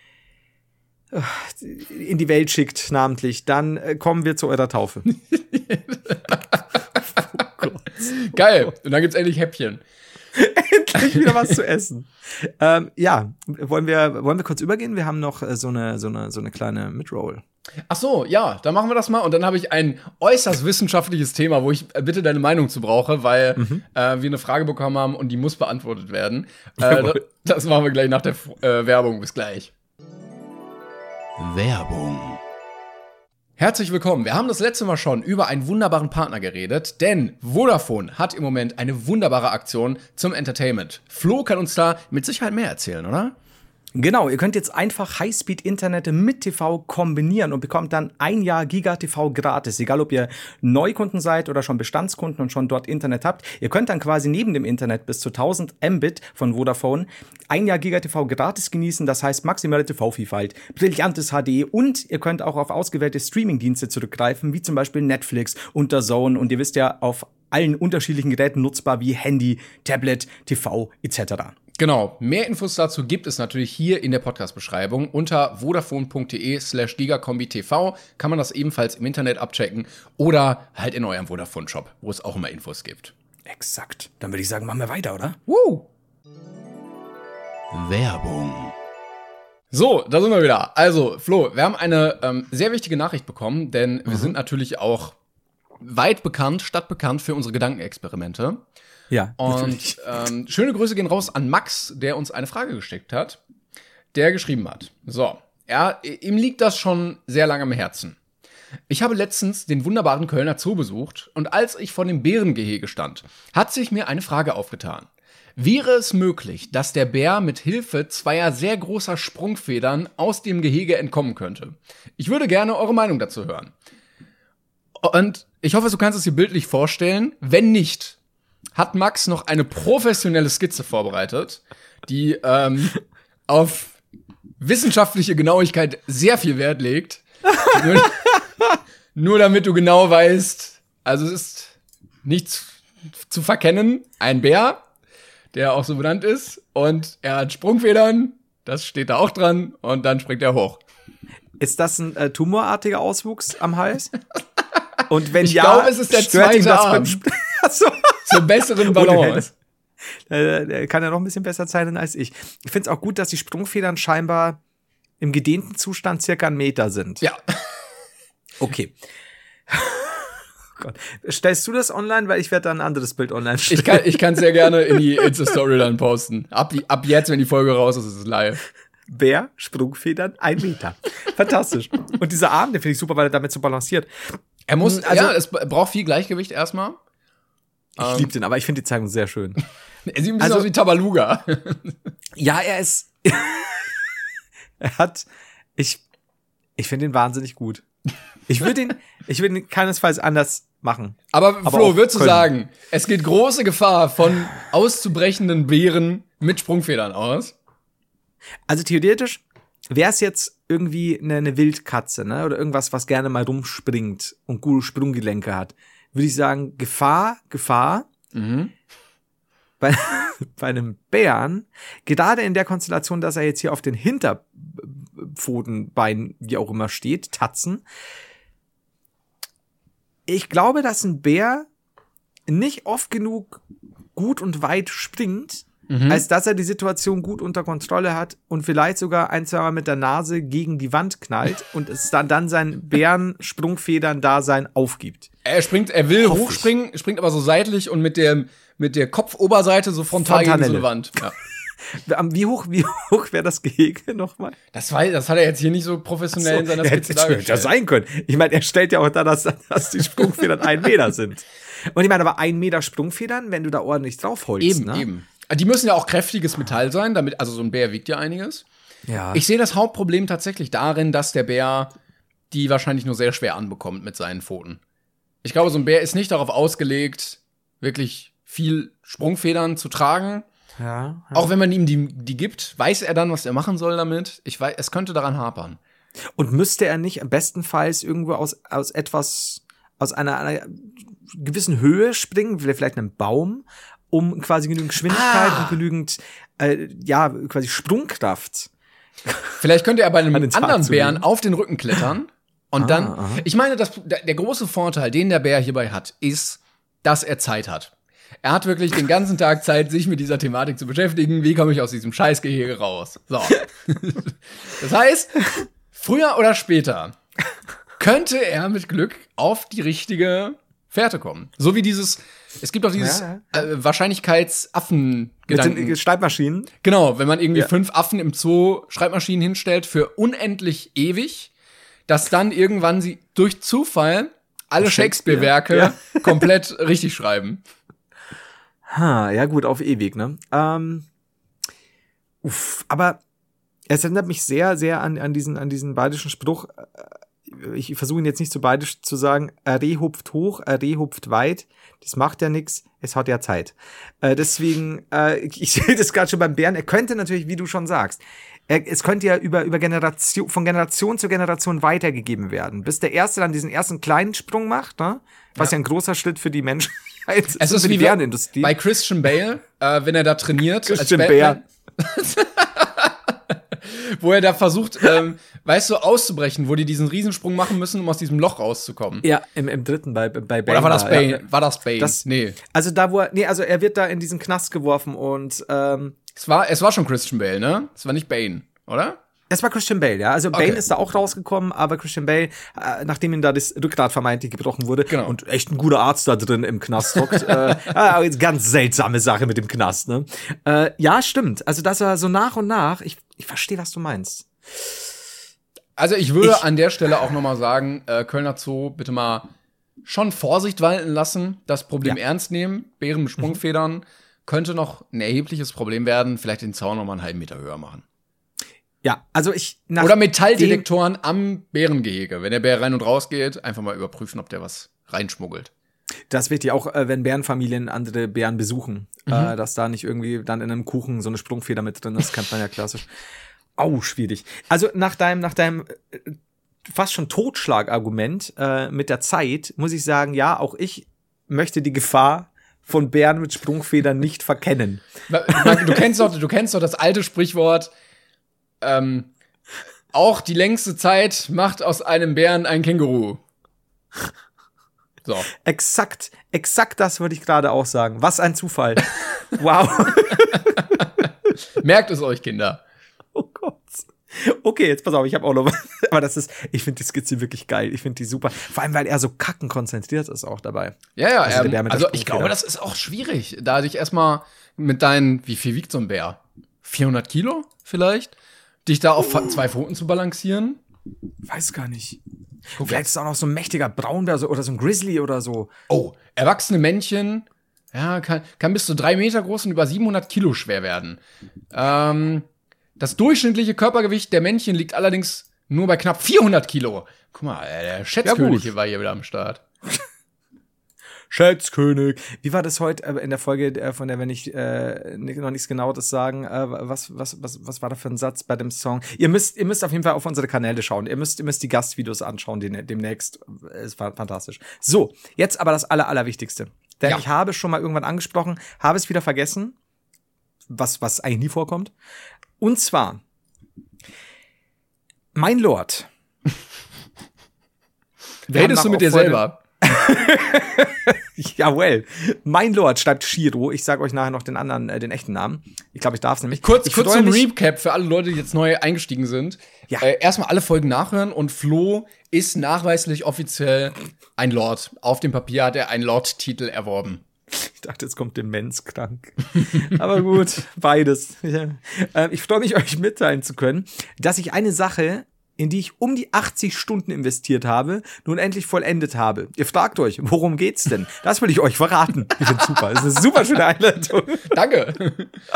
in die Welt schickt, namentlich, dann äh, kommen wir zu eurer Taufe. Oh Gott. Geil. Und dann gibt's endlich Häppchen. Endlich wieder was zu essen. Ähm, ja, wollen wir, wollen wir kurz übergehen? Wir haben noch äh, so eine, so eine, so eine kleine Midroll. Ach so, ja, dann machen wir das mal. Und dann habe ich ein äußerst wissenschaftliches Thema, wo ich bitte deine Meinung zu brauche, weil mhm. äh, wir eine Frage bekommen haben und die muss beantwortet werden. Äh, das, das machen wir gleich nach der äh, Werbung. Bis gleich. Werbung. Herzlich willkommen. Wir haben das letzte Mal schon über einen wunderbaren Partner geredet, denn Vodafone hat im Moment eine wunderbare Aktion zum Entertainment. Flo kann uns da mit Sicherheit mehr erzählen, oder? Genau, ihr könnt jetzt einfach Highspeed-Internet mit T V kombinieren und bekommt dann ein Jahr Giga-T V gratis. Egal, ob ihr Neukunden seid oder schon Bestandskunden und schon dort Internet habt. Ihr könnt dann quasi neben dem Internet bis zu tausend Mbit von Vodafone ein Jahr Giga-T V gratis genießen. Das heißt maximale T V-Vielfalt, brillantes H D und ihr könnt auch auf ausgewählte Streaming-Dienste zurückgreifen, wie zum Beispiel Netflix und D A Z N. Und ihr wisst ja, auf allen unterschiedlichen Geräten nutzbar wie Handy, Tablet, T V et cetera. Genau, mehr Infos dazu gibt es natürlich hier in der Podcast-Beschreibung. Unter vodafone.de slash gigakombi-tv kann man das ebenfalls im Internet abchecken oder halt in eurem Vodafone-Shop, wo es auch immer Infos gibt. Exakt. Dann würde ich sagen, machen wir weiter, oder? Woo! Werbung. So, da sind wir wieder. Also, Flo, wir haben eine ähm, sehr wichtige Nachricht bekommen, denn mhm. wir sind natürlich auch weit bekannt, stadtbekannt für unsere Gedankenexperimente. Ja, und ähm, schöne Grüße gehen raus an Max, der uns eine Frage gesteckt hat, der geschrieben hat. So, er, ihm liegt das schon sehr lange am Herzen. Ich habe letztens den wunderbaren Kölner Zoo besucht und als ich vor dem Bärengehege stand, hat sich mir eine Frage aufgetan. Wäre es möglich, dass der Bär mit Hilfe zweier sehr großer Sprungfedern aus dem Gehege entkommen könnte? Ich würde gerne eure Meinung dazu hören. Und ich hoffe, du kannst es dir bildlich vorstellen. Wenn nicht, hat Max noch eine professionelle Skizze vorbereitet, die ähm, auf wissenschaftliche Genauigkeit sehr viel Wert legt. nur, nur damit du genau weißt, also es ist nichts zu verkennen. Ein Bär, der auch so benannt ist, und er hat Sprungfedern, das steht da auch dran, und dann springt er hoch. Ist das ein äh, tumorartiger Auswuchs am Hals? Und wenn ich ja, glaube, es ist der zweite Arm. Achso. Zur besseren Balance. Der, der kann ja noch ein bisschen besser zeichnen als ich. Ich finde es auch gut, dass die Sprungfedern scheinbar im gedehnten Zustand circa einen Meter sind. Ja. Okay. Gott. Stellst du das online? Weil ich werde da ein anderes Bild online stellen. Ich kann ich kann sehr gerne in die Insta-Story dann posten. Ab, ab jetzt, wenn die Folge raus ist, ist es live. Bär, Sprungfedern, ein Meter. Fantastisch. Und dieser Arm, den finde ich super, weil er damit so balanciert. Er muss, also, ja, es braucht viel Gleichgewicht erstmal. Ich ähm, liebe den, aber ich finde die Zeichnung sehr schön. Er sieht ein bisschen also, aus wie Tabaluga. Ja, er ist, er hat, ich, ich finde ihn wahnsinnig gut. Ich würde ihn, ich würde ihn keinesfalls anders machen. Aber, aber Flo, würdest du sagen, es geht große Gefahr von auszubrechenden Bären mit Sprungfedern aus? Also theoretisch wäre es jetzt irgendwie eine, eine Wildkatze, ne, oder irgendwas, was gerne mal rumspringt und gute Sprunggelenke hat, würde ich sagen, Gefahr, Gefahr. Mhm. Bei, bei einem Bären, gerade in der Konstellation, dass er jetzt hier auf den Hinterpfotenbeinen, wie auch immer, steht, Tatzen. Ich glaube, dass ein Bär nicht oft genug gut und weit springt, mhm. als dass er die Situation gut unter Kontrolle hat und vielleicht sogar ein, zwei Mal mit der Nase gegen die Wand knallt und es dann, dann sein Bären-Sprungfedern-Dasein aufgibt. Er springt, er will Hoff hochspringen, ich. springt aber so seitlich und mit der, mit der Kopfoberseite so frontal gegen so eine Wand. Ja. Wie hoch, wie hoch wäre das Gehege nochmal? Das, war, das hat er jetzt hier nicht so professionell so, in seiner Skizze dargestellt. Das sein können. Ich meine, er stellt ja auch da, dass, dass die Sprungfedern ein Meter sind. Und ich meine, aber ein Meter Sprungfedern, wenn du da ordentlich draufholst. Eben, ne? eben. Die müssen ja auch kräftiges Metall sein, damit, also so ein Bär wiegt ja einiges. Ja. Ich sehe das Hauptproblem tatsächlich darin, dass der Bär die wahrscheinlich nur sehr schwer anbekommt mit seinen Pfoten. Ich glaube, so ein Bär ist nicht darauf ausgelegt, wirklich viel Sprungfedern zu tragen. Ja, ja. Auch wenn man ihm die, die gibt, weiß er dann, was er machen soll damit. Ich weiß, es könnte daran hapern. Und müsste er nicht bestenfalls irgendwo aus, aus etwas, aus einer, einer gewissen Höhe springen, vielleicht einem Baum, um quasi genügend Geschwindigkeit ah. und genügend, äh, ja, quasi Sprungkraft. Vielleicht könnte er bei einem anderen Bären auf den Rücken klettern und ah, dann, aha. ich meine, das, der große Vorteil, den der Bär hierbei hat, ist, dass er Zeit hat. Er hat wirklich den ganzen Tag Zeit, sich mit dieser Thematik zu beschäftigen. Wie komme ich aus diesem Scheißgehege raus? So. Das heißt, früher oder später könnte er mit Glück auf die richtige Fährte kommen. So wie dieses, es gibt auch dieses ja, ja. äh, Wahrscheinlichkeitsaffen-Gedanken. Mit den Schreibmaschinen. Genau, wenn man irgendwie ja. fünf Affen im Zoo Schreibmaschinen hinstellt für unendlich ewig, dass dann irgendwann sie durch Zufall alle Shakespeare-Werke ja. komplett richtig schreiben. Ha, ja gut, auf ewig, ne? Ähm, uff, aber es erinnert mich sehr, sehr an, an diesen, an diesen badischen Spruch. Ich versuche ihn jetzt nicht so badisch zu sagen. Er Reh hupft hoch, er Reh hupft weit. Das macht ja nix, es hat ja Zeit. Äh, deswegen, äh, ich sehe das gerade schon beim Bären. Er könnte natürlich, wie du schon sagst, er, es könnte ja über, über Generation, von Generation zu Generation weitergegeben werden. Bis der Erste dann diesen ersten kleinen Sprung macht, ne? Was ja, ja ein großer Schritt für die Menschheit ist. Es ist für die Bärenindustrie. Bei Christian Bale, äh, wenn er da trainiert. Christian als Bale. Wo er da versucht, ähm, weißt du, auszubrechen, wo die diesen Riesensprung machen müssen, um aus diesem Loch rauszukommen. Ja, im, im dritten bei, bei Bane. Oder war das Bane? Ja. War das Bane? Das, nee. Also da, wo er, nee, also er wird da in diesen Knast geworfen und, ähm. Es war, es war schon Christian Bale, ne? Es war nicht Bane, oder? Es war Christian Bale, ja. Also Bane okay. ist da auch rausgekommen, aber Christian Bale, äh, nachdem ihm da das Rückgrat vermeintlich gebrochen wurde genau. und echt ein guter Arzt da drin im Knast hockt, äh, äh, jetzt ganz seltsame Sache mit dem Knast, ne? Äh, ja, stimmt. Also, dass er so nach und nach, ich, ich verstehe, was du meinst. Also, ich würde ich, an der Stelle auch noch mal sagen, äh, Kölner Zoo, bitte mal schon Vorsicht walten lassen, das Problem ja. ernst nehmen. Bären mit Sprungfedern mhm. könnte noch ein erhebliches Problem werden. Vielleicht den Zaun noch mal einen halben Meter höher machen. Ja, also ich Oder Metalldetektoren am Bärengehege. Wenn der Bär rein und raus geht, einfach mal überprüfen, ob der was reinschmuggelt. Das wird ja auch, äh, wenn Bärenfamilien andere Bären besuchen, mhm. äh, dass da nicht irgendwie dann in einem Kuchen so eine Sprungfeder mit drin ist, kennt man ja klassisch. Au, schwierig. Also nach deinem, nach deinem äh, fast schon Totschlagargument äh, mit der Zeit muss ich sagen, ja, auch ich möchte die Gefahr von Bären mit Sprungfedern nicht verkennen. Du kennst doch, du kennst doch das alte Sprichwort, Ähm, auch die längste Zeit macht aus einem Bären ein Känguru. So. Exakt, exakt das würde ich gerade auch sagen. Was ein Zufall. Wow. Merkt es euch, Kinder. Oh Gott. Okay, jetzt pass auf, ich habe auch noch was. Aber das ist, ich finde die Skizze wirklich geil. Ich finde die super. Vor allem, weil er so kackenkonzentriert ist auch dabei. Ja, ja, also, ähm, also ich glaube, das ist auch schwierig. Da dich erstmal mit deinen, wie viel wiegt so ein Bär? vierhundert Kilo vielleicht? dich da auf oh. zwei Pfoten zu balancieren? Weiß gar nicht. Guck, vielleicht ist es auch noch so ein mächtiger Braunbär oder so ein Grizzly oder so. Oh, erwachsene Männchen, ja, kann, kann bis zu drei Meter groß und über siebenhundert Kilo schwer werden. Ähm, das durchschnittliche Körpergewicht der Männchen liegt allerdings nur bei knapp vierhundert Kilo. Guck mal, der Schätzkönig ja, war hier wieder am Start. Schätzkönig. Wie war das heute in der Folge, von der wir nicht äh, noch nichts Genaues sagen? Äh, was, was, was, was war da für ein Satz bei dem Song? Ihr müsst, ihr müsst auf jeden Fall auf unsere Kanäle schauen. Ihr müsst, ihr müsst die Gastvideos anschauen den, demnächst. Es war fantastisch. So, jetzt aber das Aller, Allerwichtigste. Denn ja. ich habe schon mal irgendwann angesprochen, habe es wieder vergessen, was, was eigentlich nie vorkommt. Und zwar, mein Lord. Redest du mit dir selber? Jawohl. Mein Lord, schreibt Shiro. Ich sage euch nachher noch den anderen, äh, den echten Namen. Ich glaube, ich darf es nämlich. Kurz, ich kurz zum Recap für alle Leute, die jetzt neu eingestiegen sind. Ja. Äh, erstmal alle Folgen nachhören und Flo ist nachweislich offiziell ein Lord. Auf dem Papier hat er einen Lord-Titel erworben. Ich dachte, jetzt kommt demenzkrank. Aber gut, beides. Ja. Äh, ich freue mich, euch mitteilen zu können, dass ich eine Sache, in die ich um die achtzig Stunden investiert habe, nun endlich vollendet habe. Ihr fragt euch, worum geht's denn? Das will ich euch verraten. Ich finde super. Das ist eine super schöne Einleitung. Danke.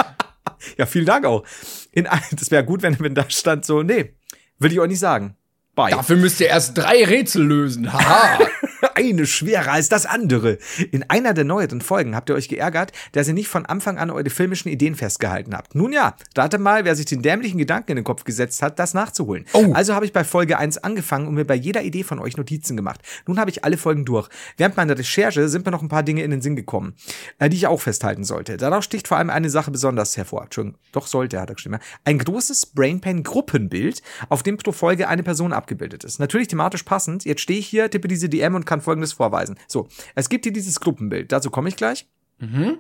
Ja, vielen Dank auch. In, das wäre gut, wenn, wenn da stand so, nee, will ich euch nicht sagen. Bye. Dafür müsst ihr erst drei Rätsel lösen. Haha. Eine schwerer als das andere. In einer der neueren Folgen habt ihr euch geärgert, dass ihr nicht von Anfang an eure filmischen Ideen festgehalten habt. Nun ja, ratet mal, wer sich den dämlichen Gedanken in den Kopf gesetzt hat, das nachzuholen. Oh. Also habe ich bei Folge eins angefangen und mir bei jeder Idee von euch Notizen gemacht. Nun habe ich alle Folgen durch. Während meiner Recherche sind mir noch ein paar Dinge in den Sinn gekommen, die ich auch festhalten sollte. Daraus sticht vor allem eine Sache besonders hervor. Entschuldigung, doch sollte, hat er geschrieben. Ein großes Brainpan-Gruppenbild, auf dem pro Folge eine Person abgebildet ist. Natürlich thematisch passend. Jetzt stehe ich hier, tippe diese D M und kann Folgendes vorweisen. So, es gibt hier dieses Gruppenbild. Dazu komme ich gleich. Mhm.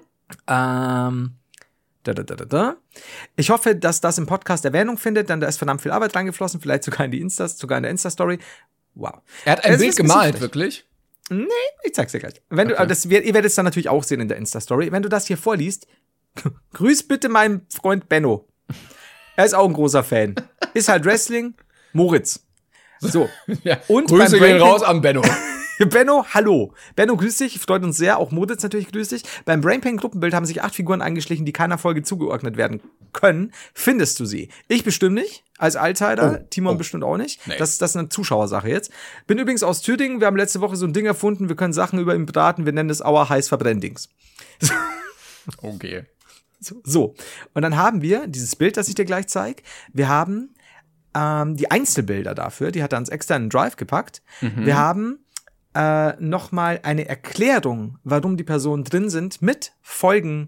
Ähm, da, da, da, da, da. Ich hoffe, dass das im Podcast Erwähnung findet, denn da ist verdammt viel Arbeit reingeflossen, vielleicht sogar in die Instas, sogar in der Insta-Story. Wow. Er hat ein das Bild gemalt, wirklich? Nee, ich zeig's dir gleich. Wenn okay. du, das, ihr werdet es dann natürlich auch sehen in der Insta-Story. Wenn du das hier vorliest, grüß bitte meinen Freund Benno. Er ist auch ein großer Fan. Ist halt Wrestling, Moritz. So. Ja, und Grüße gehen raus an Benno. Benno, hallo. Benno, grüß dich. Freut uns sehr. Auch Moritz natürlich, grüß dich. Beim Brainpan-Gruppenbild haben sich acht Figuren eingeschlichen, die keiner Folge zugeordnet werden können. Findest du sie? Ich bestimmt nicht. Als Alltider. Oh, Timon oh. bestimmt auch nicht. Nee. Das, das ist eine Zuschauersache jetzt. Bin übrigens aus Thüringen. Wir haben letzte Woche so ein Ding erfunden. Wir können Sachen über ihn beraten. Wir nennen es Auer heiß Verbrenndings. Okay. So, so. Und dann haben wir dieses Bild, das ich dir gleich zeige. Wir haben ähm, die Einzelbilder dafür. Die hat er ans externen Drive gepackt. Mhm. Wir haben Äh, nochmal eine Erklärung, warum die Personen drin sind, mit Folgen.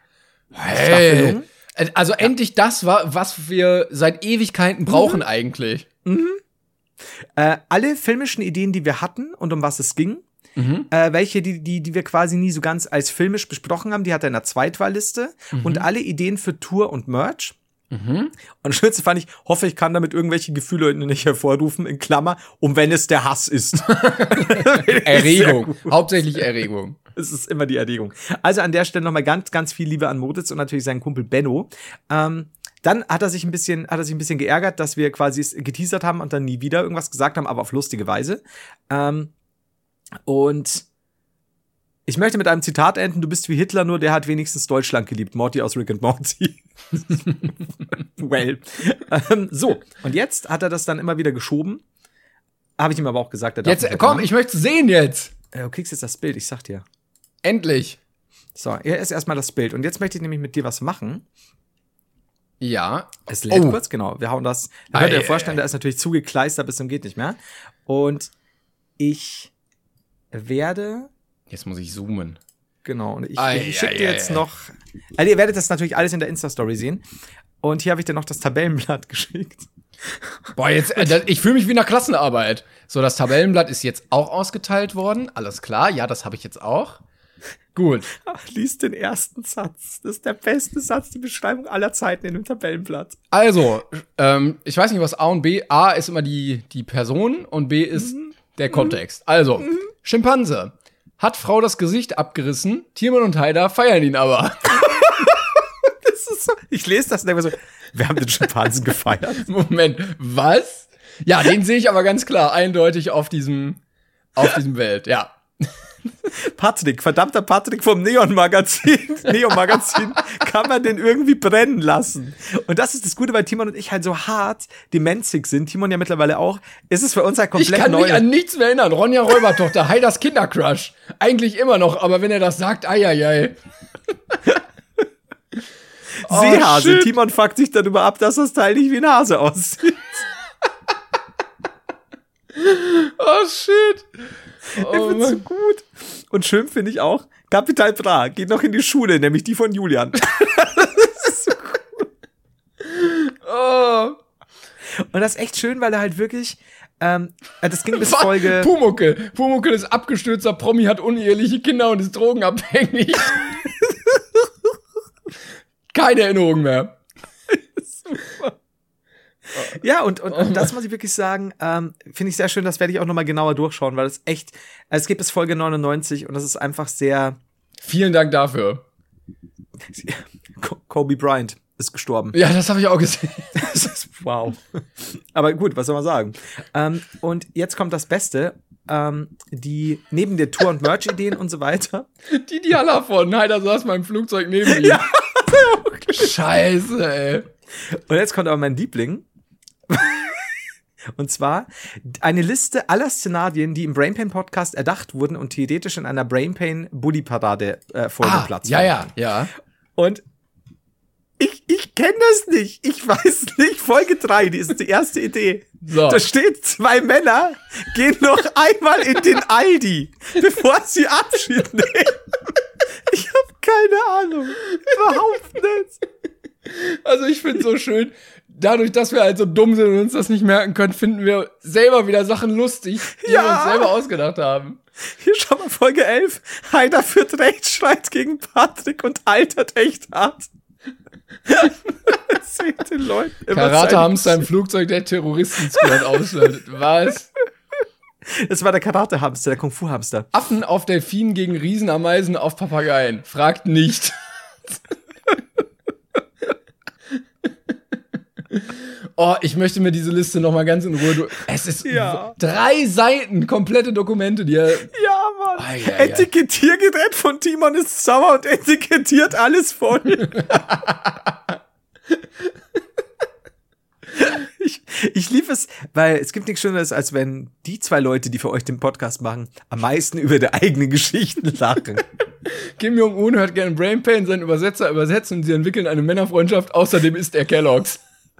Hey. Also ja. endlich das, was wir seit Ewigkeiten brauchen mhm. eigentlich. Mhm. Äh, alle filmischen Ideen, die wir hatten und um was es ging, mhm. äh, welche, die, die, die wir quasi nie so ganz als filmisch besprochen haben, die hat er in der Zweitwahlliste. Mhm. Und alle Ideen für Tour und Merch. Mhm. Und Schütze fand ich, hoffe, ich kann damit irgendwelche Gefühle nicht hervorrufen, in Klammer, um wenn es der Hass ist. Erregung. Hauptsächlich Erregung. Es ist immer die Erregung. Also an der Stelle nochmal ganz, ganz viel Liebe an Moritz und natürlich seinen Kumpel Benno. Ähm, dann hat er sich ein bisschen, hat er sich ein bisschen geärgert, dass wir quasi geteasert haben und dann nie wieder irgendwas gesagt haben, aber auf lustige Weise. Ähm, und ich möchte mit einem Zitat enden, du bist wie Hitler, nur der hat wenigstens Deutschland geliebt. Morty aus Rick and Morty. Well. Ähm, so, und jetzt hat er das dann immer wieder geschoben. Habe ich ihm aber auch gesagt. Er darf jetzt, komm, machen. Ich möchte sehen jetzt. Du kriegst jetzt das Bild, ich sag dir. Endlich. So, hier ist erstmal das Bild. Und jetzt möchte ich nämlich mit dir was machen. Ja. Es lädt oh. kurz, genau. Wir hauen das. Da könnt ihr euch vorstellen, der ist natürlich zugekleistert bis zum geht nicht mehr. Und ich werde Jetzt muss ich zoomen. Genau, und ich, ich schicke dir jetzt ei, noch. Also ihr werdet das natürlich alles in der Insta-Story sehen. Und hier habe ich dir noch das Tabellenblatt geschickt. Boah, jetzt, äh, ich fühle mich wie in der Klassenarbeit. So, das Tabellenblatt ist jetzt auch ausgeteilt worden. Alles klar, ja, das habe ich jetzt auch. Gut. Ach, lies den ersten Satz. Das ist der beste Satz, die Beschreibung aller Zeiten in dem Tabellenblatt. Also, ähm, ich weiß nicht, was A und B. A ist immer die, die Person und B ist mhm. der Kontext. Also, mhm. Schimpanse. Hat Frau das Gesicht abgerissen, Timon und Haider feiern ihn aber. Das ist so, ich lese das und denke so, Wir haben den Schimpansen gefeiert. Moment, was? Ja, den sehe ich aber ganz klar, eindeutig auf diesem, auf diesem Bild, ja. Patrick, verdammter Patrick vom Neon-Magazin. Neon-Magazin, kann man den irgendwie brennen lassen? Und das ist das Gute, weil Timon und ich halt so hart demenzig sind. Timon ja mittlerweile auch. Ist es für uns halt komplett neu. Ich kann neu. mich an nichts mehr erinnern. Ronja Räubertochter, Heidas Kindercrush. Eigentlich immer noch, aber wenn er das sagt, eieiei. Seehase. Oh, Timon fuckt sich darüber ab, dass das Teil nicht wie ein Hase aussieht. Oh, shit. Oh, ich find's so gut. Und schön finde ich auch, Capital Bra geht noch in die Schule, nämlich die von Julian. Das ist so cool. Oh. Und das ist echt schön, weil er halt wirklich, ähm, das ging bis Folge... Pumuckl. Pumuckl ist abgestürzter Promi, hat uneheliche Kinder und ist drogenabhängig. Keine Erinnerung mehr. Super. Ja, und, und, und das muss ich wirklich sagen, ähm, finde ich sehr schön, das werde ich auch nochmal genauer durchschauen, weil es echt, also es gibt bis Folge neunundneunzig und das ist einfach sehr... Vielen Dank dafür. Kobe Bryant ist gestorben. Ja, das habe ich auch gesehen. Das ist, wow. Aber gut, was soll man sagen? Ähm, und jetzt kommt das Beste, ähm, die neben der Tour- und Merch-Ideen und so weiter. Die Diala von, Heider saß mal im Flugzeug neben ihm. Ja, Scheiße, ey. Und jetzt kommt aber mein Liebling. Und zwar eine Liste aller Szenarien, die im Brainpain Podcast erdacht wurden und theoretisch in einer Brainpain Bully Parade äh, Folge ah, Platz ja, ja, ja. Und ich, ich kenne das nicht. Ich weiß nicht. Folge drei, die ist die erste Idee. So. Da steht, zwei Männer gehen noch einmal in den Aldi, bevor sie Abschied nehmen. Ich habe keine Ahnung. Überhaupt nicht. Also ich finde so schön, dadurch, dass wir halt so dumm sind und uns das nicht merken können, finden wir selber wieder Sachen lustig, die ja. wir uns selber ausgedacht haben. Hier schau mal, Folge elf. Heider führt Rechtsstreit gegen Patrick und altert echt hart. Erzählt den Leuten immer Karate-Hamster im Flugzeug, der Terroristen-Squad ausschaltet. Was? Das war der Karate-Hamster, der Kung-Fu-Hamster. Affen auf Delfinen gegen Riesenameisen auf Papageien. Fragt nicht. Oh, ich möchte mir diese Liste noch mal ganz in Ruhe durch. Es ist ja. drei Seiten, komplette Dokumente, die er... Ja, Mann. Oh, ja, Etikettiergerät von Timon ist sauer und etikettiert alles voll. ich, ich liebe es, weil es gibt nichts Schöneres, als wenn die zwei Leute, die für euch den Podcast machen, am meisten über die eigenen Geschichten lachen. Kim Jong-un hört gerne Brainpain, sein Übersetzer übersetzt und sie entwickeln eine Männerfreundschaft. Außerdem isst er Kellogg's.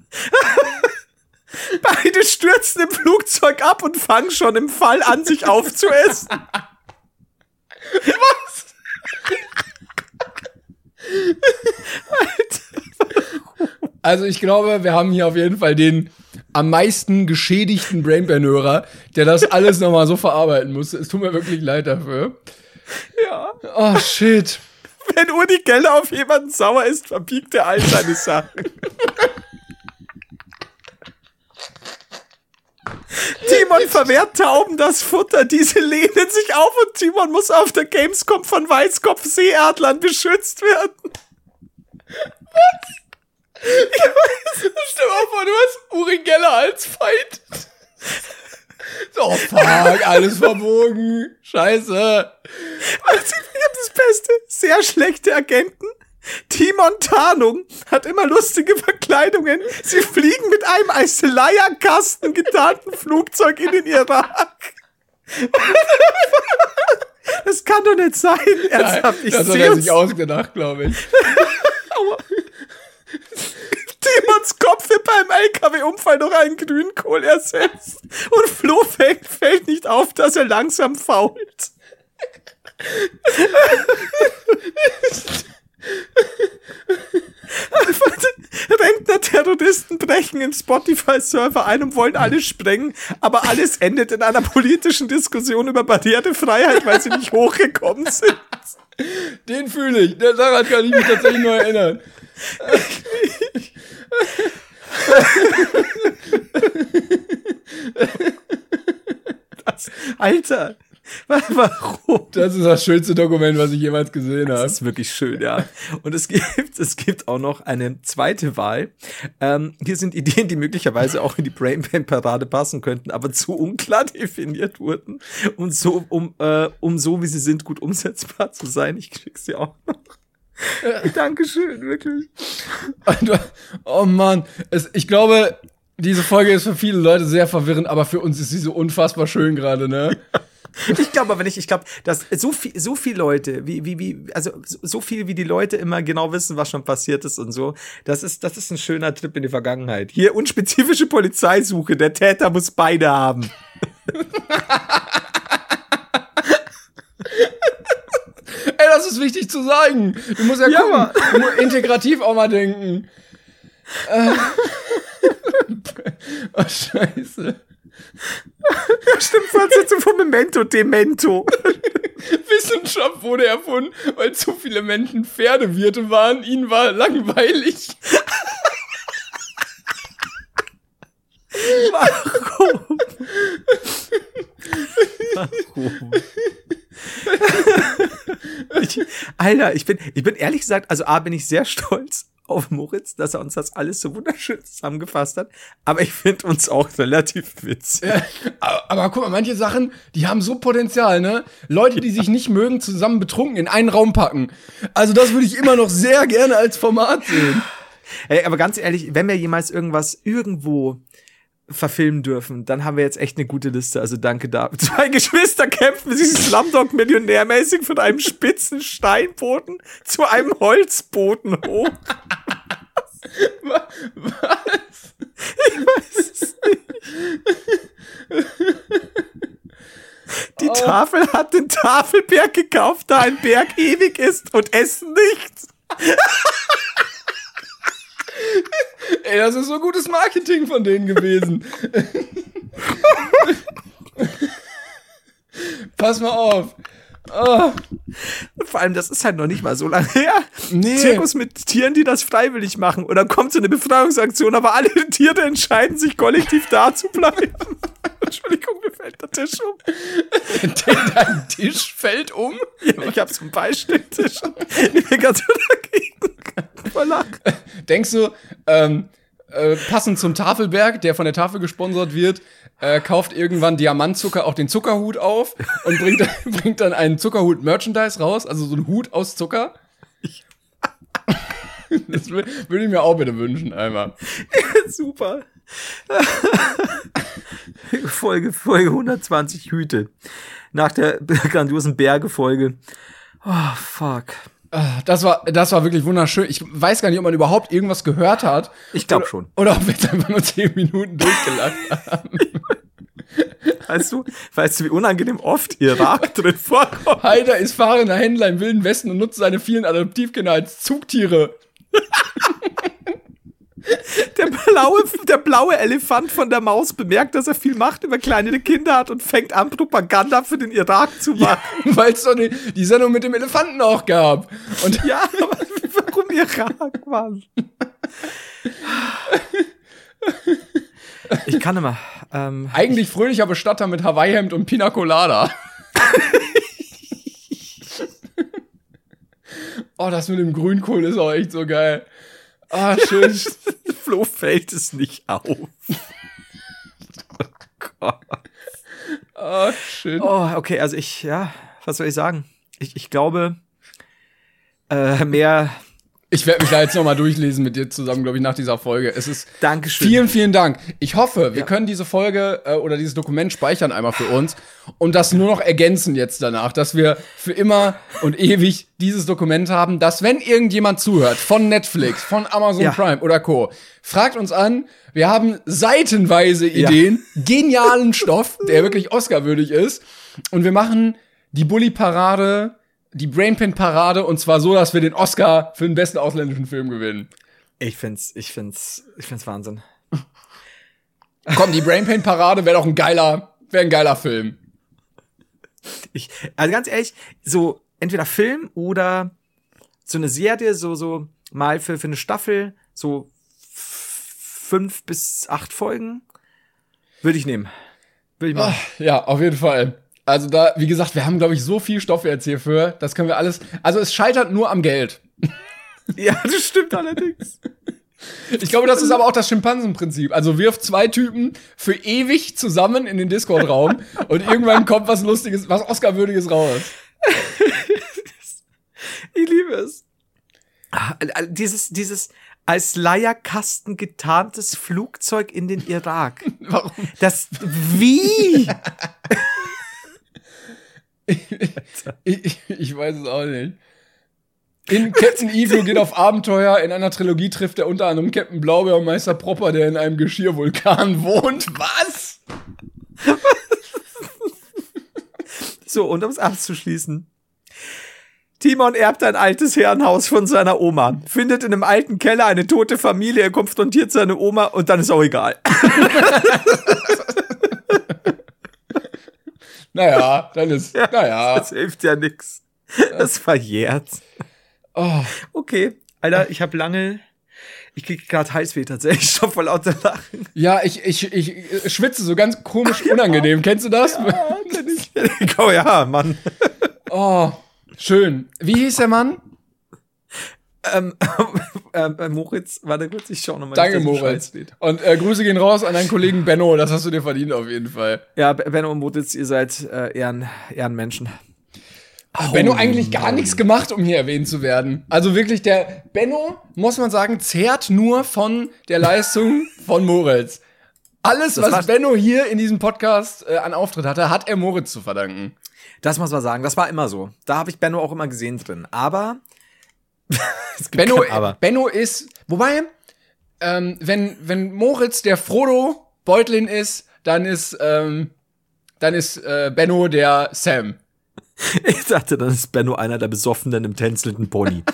Beide stürzen im Flugzeug ab und fangen schon im Fall an, sich aufzuessen. Was? Alter. Also ich glaube, wir haben hier auf jeden Fall den am meisten geschädigten Brainpain-Hörer, der das alles nochmal so verarbeiten muss. Es tut mir wirklich leid dafür. Ja. Oh, shit. Wenn Uri Geller auf jemanden sauer ist, verbiegt er all seine Sachen. Timon verwehrt Tauben das Futter, diese lehnen sich auf und Timon muss auf der Gamescom von Weißkopf-Seeadlern beschützt werden. Was? Ich weiß, stell dir mal vor, du hast Uri Geller als Feind. So, fuck, alles verbogen. Scheiße. Also, ich hab das Beste. Sehr schlechte Agenten. Timon Tarnung hat immer lustige Verkleidungen. Sie fliegen mit einem als Leierkasten getarnten Flugzeug in den Irak. Das kann doch nicht sein. Ernsthaft, ich das hat er sich ausgedacht, glaube ich. Timons Kopf wird beim L K W-Unfall durch einen Grünkohl ersetzt. Und Flo fällt, fällt nicht auf, dass er langsam fault. Rentner-Terroristen brechen in Spotify-Server ein und wollen alles sprengen, aber alles endet in einer politischen Diskussion über Barrierefreiheit, weil sie nicht hochgekommen sind. Den fühle ich. Daran kann ich mich tatsächlich nur erinnern. Das, Alter, Warum? Das ist das schönste Dokument, was ich jemals gesehen habe. Das ist wirklich schön, ja. Und es gibt, es gibt auch noch eine zweite Wahl. Ähm, hier sind Ideen, die möglicherweise auch in die Brainpan-Parade passen könnten, aber zu unklar definiert wurden. Und so, um, äh, um so, wie sie sind, gut umsetzbar zu sein. Ich krieg's dir auch noch. Ja. Dankeschön, wirklich. Oh Mann, es, ich glaube, diese Folge ist für viele Leute sehr verwirrend, aber für uns ist sie so unfassbar schön gerade, ne? Ja. Ich glaube aber nicht, ich glaube, dass so viel, so viele Leute, wie, wie, wie, also so viel wie die Leute immer genau wissen, was schon passiert ist und so, das ist, das ist ein schöner Trip in die Vergangenheit. Hier unspezifische Polizeisuche, der Täter muss beide haben. Ey, das ist wichtig zu sagen. Du musst ja, ja gucken, du musst integrativ auch mal denken. Äh. Oh, scheiße. Ja, stimmt, Fortsetzung von Memento, Demento. Wissenschaft wurde erfunden, weil zu viele Menschen Pferdewirte waren. Ihnen war langweilig. Warum? Warum? Ich, Alter, ich bin, ich bin ehrlich gesagt, also A, bin ich sehr stolz auf Moritz, dass er uns das alles so wunderschön zusammengefasst hat. Aber ich finde uns auch relativ witzig. Ja, aber, aber guck mal, manche Sachen, die haben so Potenzial, ne? Leute, die sich nicht mögen, zusammen betrunken in einen Raum packen. Also das würde ich immer noch sehr gerne als Format sehen. Ey, aber ganz ehrlich, wenn wir jemals irgendwas irgendwo verfilmen dürfen, dann haben wir jetzt echt eine gute Liste. Also danke da. Zwei Geschwister kämpfen sich Slumdog-Millionärmäßig von einem spitzen Steinboden zu einem Holzboden hoch. Was? Ich weiß es nicht. Die oh. Tafel hat den Tafelberg gekauft, da ein Berg ewig ist und Essen nicht. Ey, das ist so gutes Marketing von denen gewesen. Pass mal auf. Oh. Vor allem, das ist halt noch nicht mal so lange her. Nee. Zirkus mit Tieren, die das freiwillig machen. Und dann kommt so eine Befreiungsaktion, aber alle Tiere entscheiden sich kollektiv da zu bleiben. Entschuldigung, mir fällt der Tisch um. Dein Tisch fällt um? Ja, ich hab so einen Beistelltisch. Ich bin ganz so dagegen. Voll lachen. Denkst du, ähm, äh, passend zum Tafelberg, der von der Tafel gesponsert wird, äh, kauft irgendwann Diamantzucker auch den Zuckerhut auf und bringt, bringt dann einen Zuckerhut-Merchandise raus, also so einen Hut aus Zucker? Das würde würd ich mir auch bitte wünschen, einmal. Ja, super. Folge, Folge hundertzwanzig Hüte. Nach der grandiosen Berge-Folge. Oh, fuck. Das war, das war wirklich wunderschön. Ich weiß gar nicht, ob man überhaupt irgendwas gehört hat. Ich glaube schon. Oder ob wir jetzt einfach nur zehn Minuten durchgelacht haben. Weißt du, weißt du, wie unangenehm oft Irak drin vorkommt? Haider ist fahrender Händler im Wilden Westen und nutzt seine vielen Adoptivkinder als Zugtiere. Der blaue, der blaue Elefant von der Maus bemerkt, dass er viel Macht über kleine Kinder hat und fängt an, Propaganda für den Irak zu machen. Ja, weil es doch die, die Sendung mit dem Elefanten auch gab. Und ja, aber warum Irak, Mann? Ich kann immer. Ähm, Eigentlich fröhlicher Bestatter mit Hawaii-Hemd und Pina Colada. Oh, das mit dem Grünkohl ist auch echt so geil. Ah, schön. Flo fällt es nicht auf. Oh Gott. Oh, schön. Oh, okay, also ich, ja, was soll ich sagen? Ich, ich glaube, äh, mehr. Ich werde mich da jetzt nochmal durchlesen mit dir zusammen, glaube ich, nach dieser Folge. Es ist. Dankeschön. Vielen, vielen Dank. Ich hoffe, wir ja. können diese Folge äh, oder dieses Dokument speichern einmal für uns und das nur noch ergänzen jetzt danach, dass wir für immer und ewig dieses Dokument haben, dass wenn irgendjemand zuhört von Netflix, von Amazon ja. Prime oder Co., fragt uns an. Wir haben seitenweise Ideen, ja. genialen Stoff, der wirklich Oscar-würdig ist. Und wir machen die Bully-Parade, die Brainpan-Parade, und zwar so, dass wir den Oscar für den besten ausländischen Film gewinnen. Ich find's, ich find's, ich find's Wahnsinn. Komm, die Brainpan-Parade wäre doch ein geiler, wäre ein geiler Film. Ich, also ganz ehrlich, so entweder Film oder so eine Serie, so, so mal für, für eine Staffel, so fünf bis acht Folgen, würde ich nehmen. Würde ich machen. Ach, ja, auf jeden Fall. Also da, wie gesagt, wir haben, glaube ich, so viel Stoff jetzt hierfür. Das können wir alles. Also es scheitert nur am Geld. Ja, das stimmt allerdings. Ich glaube, das ist aber auch das Schimpansenprinzip. Also wirf zwei Typen für ewig zusammen in den Discord-Raum und irgendwann kommt was Lustiges, was Oscar-würdiges raus. Ich liebe es. Dieses, dieses als Leierkasten getarntes Flugzeug in den Irak. Warum? Das, wie? ich, ich, ich weiß es auch nicht. In Captain Evil geht auf Abenteuer. In einer Trilogie trifft er unter anderem Captain Blaubeer und Meister Propper, der in einem Geschirrvulkan wohnt. Was? So, und um es abzuschließen. Timon erbt ein altes Herrenhaus von seiner Oma, findet in einem alten Keller eine tote Familie, er konfrontiert seine Oma und dann ist auch egal. Naja, dann ist, ja, naja. Das hilft ja nix. Das verjährt. Oh. Okay, Alter, ich habe lange, ich krieg gerade Heißweh tatsächlich, schon vor lauter Lachen. Ja, ich, ich, ich schwitze so ganz komisch unangenehm. Ja. Kennst du das? Ja, kenn ich. Oh ja, Mann. Oh, schön. Wie hieß der Mann? Ähm, äh, Moritz, warte kurz, ich schau nochmal. Danke, Moritz. Und äh, Grüße gehen raus an deinen Kollegen Benno, das hast du dir verdient auf jeden Fall. Ja, Benno und Moritz, ihr seid äh, Ehren, Ehrenmenschen. Ach, Benno eigentlich gar nichts gemacht, um hier erwähnt zu werden. Also wirklich, der Benno, muss man sagen, zehrt nur von der Leistung von Moritz. Alles, das was Benno hier in diesem Podcast äh, an Auftritt hatte, hat er Moritz zu verdanken. Das muss man sagen, das war immer so. Da habe ich Benno auch immer gesehen drin. Aber Benno, aber. Benno ist, wobei, ähm, wenn, wenn Moritz der Frodo Beutlin ist, dann ist, ähm, dann ist äh, Benno der Sam. Ich dachte, dann ist Benno einer der Besoffenen im tänzelnden Pony.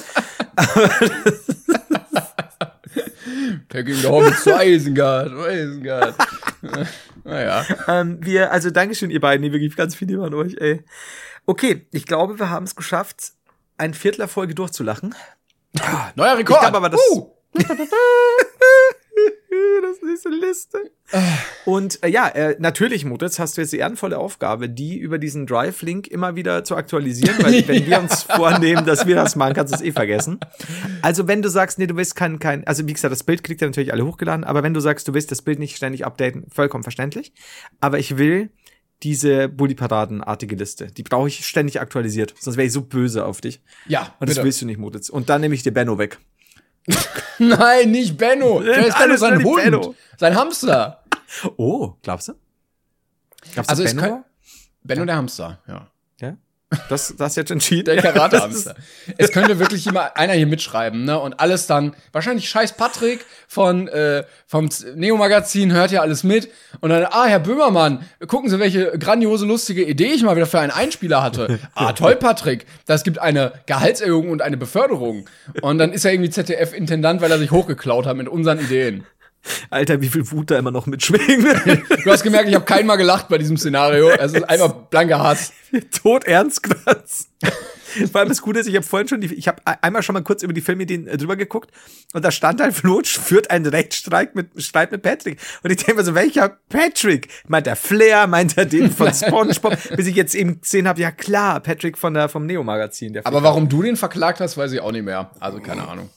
Packing the Hobbits zu Isengard, Isengard. Naja. Ähm, wir, also Dankeschön, ihr beiden, wirklich ganz viel lieber an euch, ey. Okay, ich glaube, wir haben es geschafft, ein Viertel der Folge durchzulachen. Neuer Rekord! Ich glaube aber, das uh. das ist diese Liste. Und äh, ja, äh, natürlich, Moritz, hast du jetzt die ehrenvolle Aufgabe, die über diesen Drive-Link immer wieder zu aktualisieren, weil wenn wir uns vornehmen, dass wir das machen, kannst du es eh vergessen. Also wenn du sagst, nee, du willst kein, kein, also wie gesagt, das Bild kriegt ihr natürlich alle hochgeladen, aber wenn du sagst, du willst das Bild nicht ständig updaten, vollkommen verständlich. Aber ich will diese Bulli-Paraden-artige Liste. Die brauche ich ständig aktualisiert, sonst wäre ich so böse auf dich. Ja, und das bitte. Willst du nicht, Moritz. Und dann nehme ich dir Benno weg. Nein, nicht Benno. Der ist Benno sein Hund. Benno. Sein Hamster. Oh, glaubst du? Glaubst also du Benno? Kann, Benno ja. Der Hamster, ja. Ja? Das, das jetzt entschieden? Der Karate-Hamster. Es könnte wirklich immer einer hier mitschreiben, ne? Und alles dann, wahrscheinlich scheiß Patrick von, äh, vom Neo-Magazin hört ja alles mit. Und dann, ah, Herr Böhmermann, gucken Sie, welche grandiose, lustige Idee ich mal wieder für einen Einspieler hatte. Ah, toll, Patrick. Das gibt eine Gehaltserhöhung und eine Beförderung. Und dann ist er irgendwie Z D F-Intendant, weil er sich hochgeklaut hat mit unseren Ideen. Alter, wie viel Wut da immer noch mitschwingt. Du hast gemerkt, ich habe keinen Mal gelacht bei diesem Szenario. Es ist einfach blanker Hass. Tot ernst Glatz. Vor allem das Gute ist, ich habe vorhin schon, die, ich habe einmal schon mal kurz über die Filmideen äh, drüber geguckt und da stand halt, Flutsch führt einen Rechtsstreit mit, Streit mit Patrick. Und ich denke mir so, welcher Patrick? Meint er Flair, meint er den von SpongeBob? Bis ich jetzt eben gesehen habe, ja klar, Patrick von der, vom Neo-Magazin. Der Aber warum du den verklagt hast, weiß ich auch nicht mehr. Also keine Ahnung.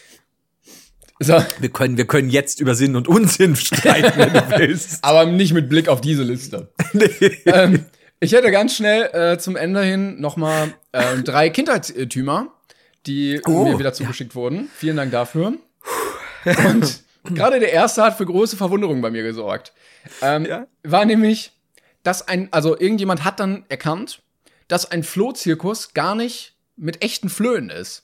So. Wir können, wir können jetzt über Sinn und Unsinn streiten, wenn du willst. Aber nicht mit Blick auf diese Liste. Nee. Ähm, ich hätte ganz schnell äh, zum Ende hin noch mal äh, drei Kindheitstümer, die oh, mir wieder zugeschickt ja. wurden. Vielen Dank dafür. Und gerade der erste hat für große Verwunderung bei mir gesorgt. Ähm, ja? War nämlich, dass ein, also irgendjemand hat dann erkannt, dass ein Flohzirkus gar nicht mit echten Flöhen ist.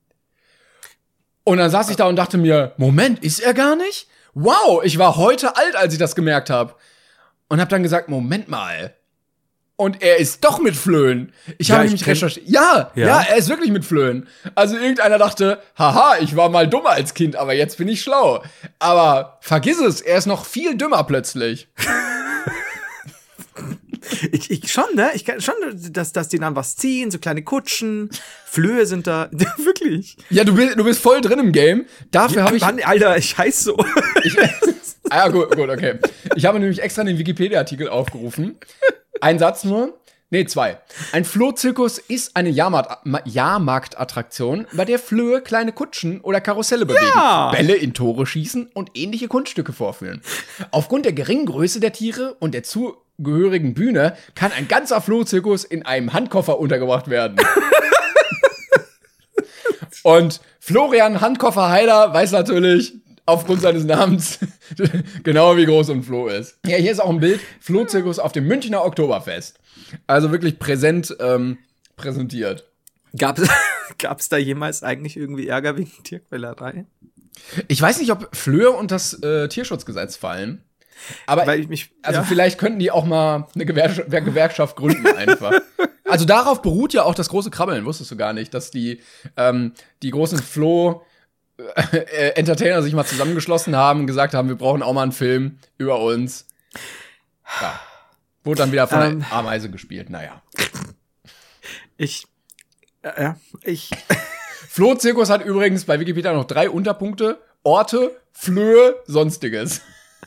Und dann saß ich da und dachte mir, Moment, ist er gar nicht? Wow, ich war heute alt, als ich das gemerkt habe. Und habe dann gesagt, Moment mal. Und er ist doch mit Flöhen. Ich ja, habe nämlich recherchiert. Ja, ja, ja, er ist wirklich mit Flöhen. Also irgendeiner dachte, haha, ich war mal dummer als Kind, aber jetzt bin ich schlau. Aber vergiss es, er ist noch viel dümmer plötzlich. Ich, ich schon, ne? Ich kann schon, dass, dass die dann was ziehen, so kleine Kutschen, Flöhe sind da, wirklich. Ja, du bist, du bist voll drin im Game. Dafür ja, habe ich. Mann, Alter, ich heiß so. Ich, ah, gut, gut, okay. Ich habe nämlich extra den Wikipedia-Artikel aufgerufen. Ein Satz nur. Nee, zwei. Ein Flohzirkus ist eine Jahrmarkt- Jahrmarktattraktion, bei der Flöhe kleine Kutschen oder Karusselle bewegen, Ja. Bälle in Tore schießen und ähnliche Kunststücke vorführen. Aufgrund der geringen Größe der Tiere und der zugehörigen Bühne kann ein ganzer Flohzirkus in einem Handkoffer untergebracht werden. Und Florian Handkoffer Heiler weiß natürlich aufgrund seines Namens genau, wie groß ein Floh ist. Ja, hier ist auch ein Bild. Flohzirkus auf dem Münchner Oktoberfest. Also wirklich präsent ähm, präsentiert. Gab's, gab's da jemals eigentlich irgendwie Ärger wegen Tierquälerei? Ich weiß nicht, ob Flöhe und das äh, Tierschutzgesetz fallen. Aber Weil ich mich, also ja. vielleicht könnten die auch mal eine Gewerkschaft, Gewerkschaft gründen einfach. Also darauf beruht ja auch das große Krabbeln, wusstest du gar nicht, dass die, ähm, die großen Floh äh, Entertainer sich mal zusammengeschlossen haben und gesagt haben, wir brauchen auch mal einen Film über uns. Ja. Wurde dann wieder von Ähm. der Ameise gespielt, naja. Ich, äh, ja, ich, Flohzirkus hat übrigens bei Wikipedia noch drei Unterpunkte. Orte, Flöhe, Sonstiges.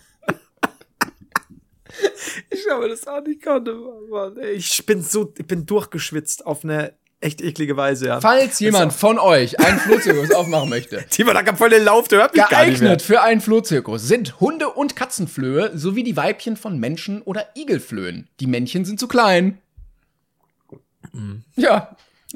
ich habe das auch nicht konnte, Mann. Ich bin so, ich bin durchgeschwitzt auf eine echt eklige Weise, ja. Falls jemand von euch einen Flohzirkus aufmachen möchte, Timo, da kam voll den Lauf, der hört mich gar nicht mehr. geeignet für einen Flohzirkus sind Hunde- und Katzenflöhe sowie die Weibchen von Menschen- oder Igelflöhen. Die Männchen sind zu klein. Mhm. Ja.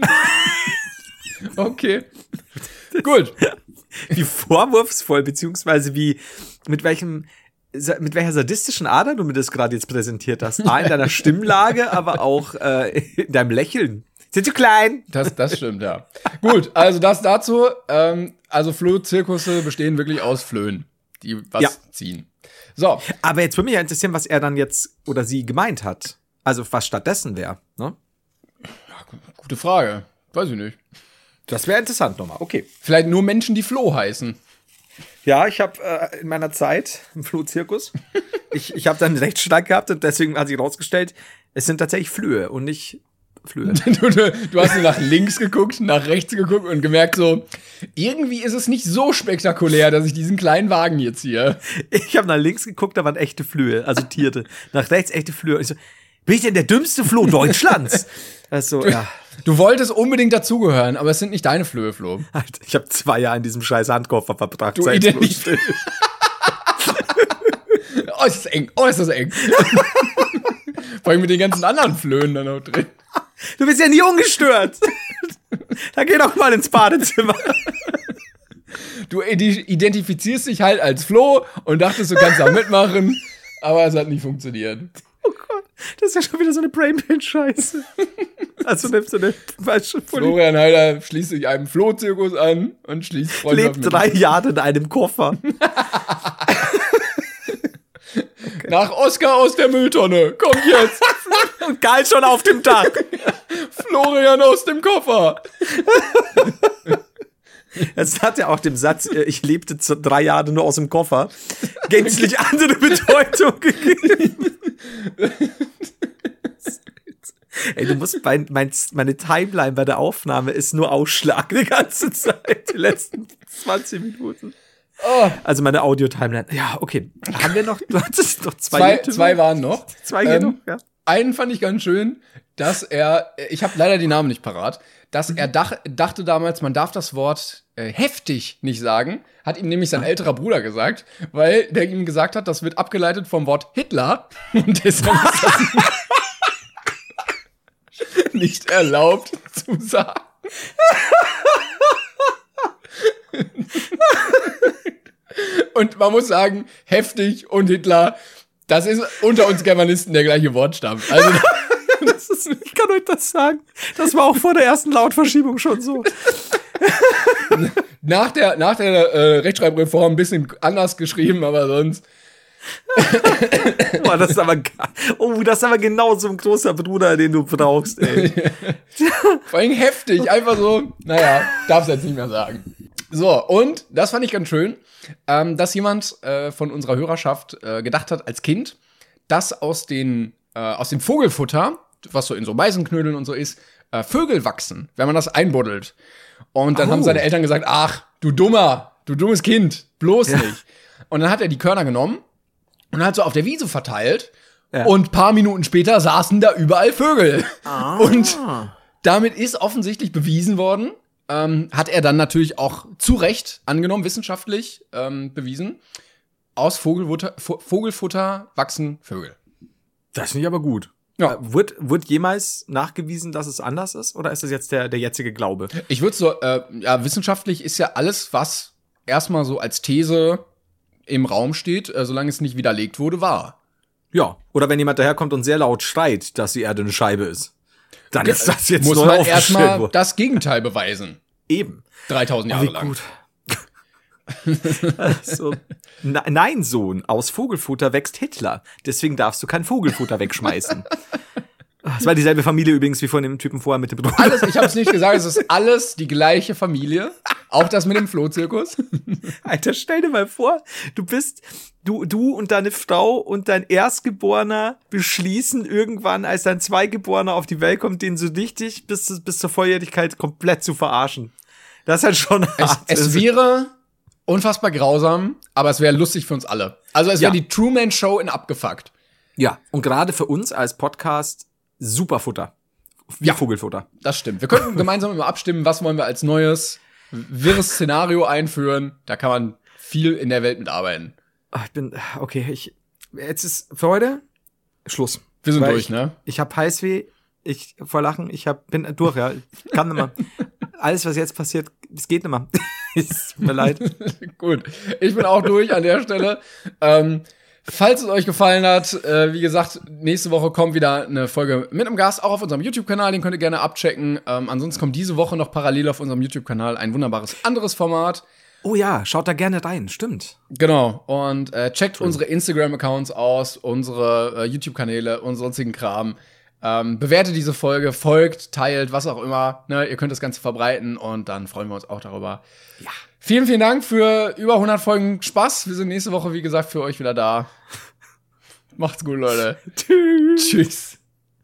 Okay. Gut. Wie vorwurfsvoll, beziehungsweise wie, mit welchem, mit welcher sadistischen Ader du mir das gerade jetzt präsentiert hast. A, in deiner Stimmlage, aber auch äh, in deinem Lächeln. Sind zu klein? Das, das stimmt, ja. Gut, also das dazu. Ähm, also Flohzirkusse bestehen wirklich aus Flöhen, die was Ja. ziehen. So. Aber jetzt würde mich ja interessieren, was er dann jetzt oder sie gemeint hat. Also was stattdessen wäre, ne? Gute Frage. Weiß ich nicht. Das wäre interessant nochmal. Okay. Vielleicht nur Menschen, die Floh heißen. Ja, ich habe äh, in meiner Zeit im Flohzirkus, ich, ich habe dann einen Rechtsstreit gehabt und deswegen hat sich rausgestellt, es sind tatsächlich Flöhe und nicht Flöhe. Du, du, du hast nur nach links geguckt, nach rechts geguckt und gemerkt so, irgendwie ist es nicht so spektakulär, dass ich diesen kleinen Wagen hier ziehe. Ich habe nach links geguckt, da waren echte Flöhe, also Tiere. Nach rechts echte Flöhe. Und ich so, bin ich denn der dümmste Floh Deutschlands? Also, ja. Du wolltest unbedingt dazugehören, aber es sind nicht deine Flöhe, Flo. Alter, ich habe zwei Jahre in diesem scheiß Handkoffer verbracht. Du identifizierst. Oh, ist das eng. Oh, ist das eng. Vor allem mit den ganzen anderen Flöhen da noch drin. Du bist ja nie ungestört. Da geh doch mal ins Badezimmer. Du identifizierst dich halt als Flo und dachtest, du kannst da mitmachen, aber es hat nicht funktioniert. Oh Gott, das ist ja schon wieder so eine Brainpain-Scheiße. Also nimmst du eine falsche Florian Heiler schließt sich einem Flohzirkus an und schließt Freundschaft lebt drei Jahre in einem Koffer. Okay. Nach Oscar aus der Mülltonne. Kommt jetzt. Und Karl schon auf dem Dach. Florian aus dem Koffer. Es hat ja auch dem Satz, ich lebte zu drei Jahre nur aus dem Koffer, gänzlich andere Bedeutung gegeben. Ey, du musst, mein, mein, meine Timeline bei der Aufnahme ist nur Ausschlag die ganze Zeit, die letzten zwanzig Minuten. Oh. Also meine Audio-Timeline. Ja, okay. Haben wir noch, du hattest noch zwei Zwei, YouTuber? zwei waren noch. Zwei ähm, noch, ja. Einen fand ich ganz schön, dass er, ich habe leider die Namen nicht parat, dass er dach, dachte damals, man darf das Wort äh, heftig nicht sagen, hat ihm nämlich sein älterer Bruder gesagt, weil der ihm gesagt hat, das wird abgeleitet vom Wort Hitler und deshalb ist das nicht erlaubt zu sagen. Und man muss sagen, heftig und Hitler, das ist unter uns Germanisten der gleiche Wortstamm. Also das ist, ich kann euch das sagen. Das war auch vor der ersten Lautverschiebung schon so. Nach der, nach der äh, Rechtschreibreform ein bisschen anders geschrieben, aber sonst. Boah, das ist aber, oh, das ist aber genau so ein großer Bruder, den du brauchst, ey. Vor allem heftig, einfach so, naja, darf's jetzt nicht mehr sagen. So, und das fand ich ganz schön, ähm, dass jemand äh, von unserer Hörerschaft äh, gedacht hat als Kind, dass aus, den, äh, aus dem Vogelfutter, was so in so Meisenknödeln und so ist, äh, Vögel wachsen, wenn man das einbuddelt. Und dann oh. haben seine Eltern gesagt, ach, du Dummer, du dummes Kind, bloß ja. nicht. Und dann hat er die Körner genommen und hat so auf der Wiese verteilt Ja. Und paar Minuten später saßen da überall Vögel. Ah. Und damit ist offensichtlich bewiesen worden, ähm, hat er dann natürlich auch zu Recht angenommen, wissenschaftlich ähm, bewiesen, aus Vogelfutter, Vogelfutter wachsen Vögel. Das finde ich aber gut. Ja. Äh, wird, wird jemals nachgewiesen, dass es anders ist? Oder ist das jetzt der, der jetzige Glaube? Ich würde so, äh, ja, wissenschaftlich ist ja alles, was erstmal so als These im Raum steht, äh, solange es nicht widerlegt wurde, wahr. Ja, oder wenn jemand daherkommt und sehr laut schreit, dass die Erde eine Scheibe ist, dann ist das jetzt muss man erstmal das Gegenteil beweisen. Eben. dreitausend Jahre lang. Gut. So. Nein, Sohn, aus Vogelfutter wächst Hitler. Deswegen darfst du kein Vogelfutter wegschmeißen. Das war dieselbe Familie übrigens wie von dem Typen vorher mit dem Bruder. Alles, ich habe es nicht gesagt, es ist alles die gleiche Familie. Auch das mit dem Flohzirkus. Alter, stell dir mal vor, du bist, du, du und deine Frau und dein Erstgeborener beschließen irgendwann, als dein Zweigeborener auf die Welt kommt, den so richtig bis, bis zur Volljährigkeit komplett zu verarschen. Das ist halt schon hart. Es, es wäre unfassbar grausam, aber es wäre lustig für uns alle. Also es wäre ja. die Truman-Show in abgefuckt. Ja, und gerade für uns als Podcast super Futter. Wie ja, Vogelfutter. Das stimmt. Wir könnten gemeinsam immer abstimmen, was wollen wir als neues wirres Szenario einführen. Da kann man viel in der Welt mitarbeiten. Ach, ich bin, okay, ich, jetzt ist für heute Schluss. Wir sind Weil durch, ich, ne? Ich hab Heißweh, ich vor Lachen, ich hab, bin durch, ja. Ich kann nicht mehr. Alles, was jetzt passiert, es geht nicht mehr. Es tut mir leid. Gut, ich bin auch durch an der Stelle. Ähm, falls es euch gefallen hat, äh, wie gesagt, nächste Woche kommt wieder eine Folge mit einem Gast, auch auf unserem YouTube-Kanal, den könnt ihr gerne abchecken. Ähm, ansonsten kommt diese Woche noch parallel auf unserem YouTube-Kanal ein wunderbares anderes Format. Oh ja, schaut da gerne rein, stimmt. Genau, und äh, checkt True. unsere Instagram-Accounts aus, unsere äh, YouTube-Kanäle und sonstigen Kram. Ähm, bewertet diese Folge, folgt, teilt, was auch immer. Ne? Ihr könnt das Ganze verbreiten und dann freuen wir uns auch darüber. Ja. Vielen, vielen Dank für über hundert Folgen Spaß. Wir sind nächste Woche, wie gesagt, für euch wieder da. Macht's gut, Leute. Tschüss. Tschüss.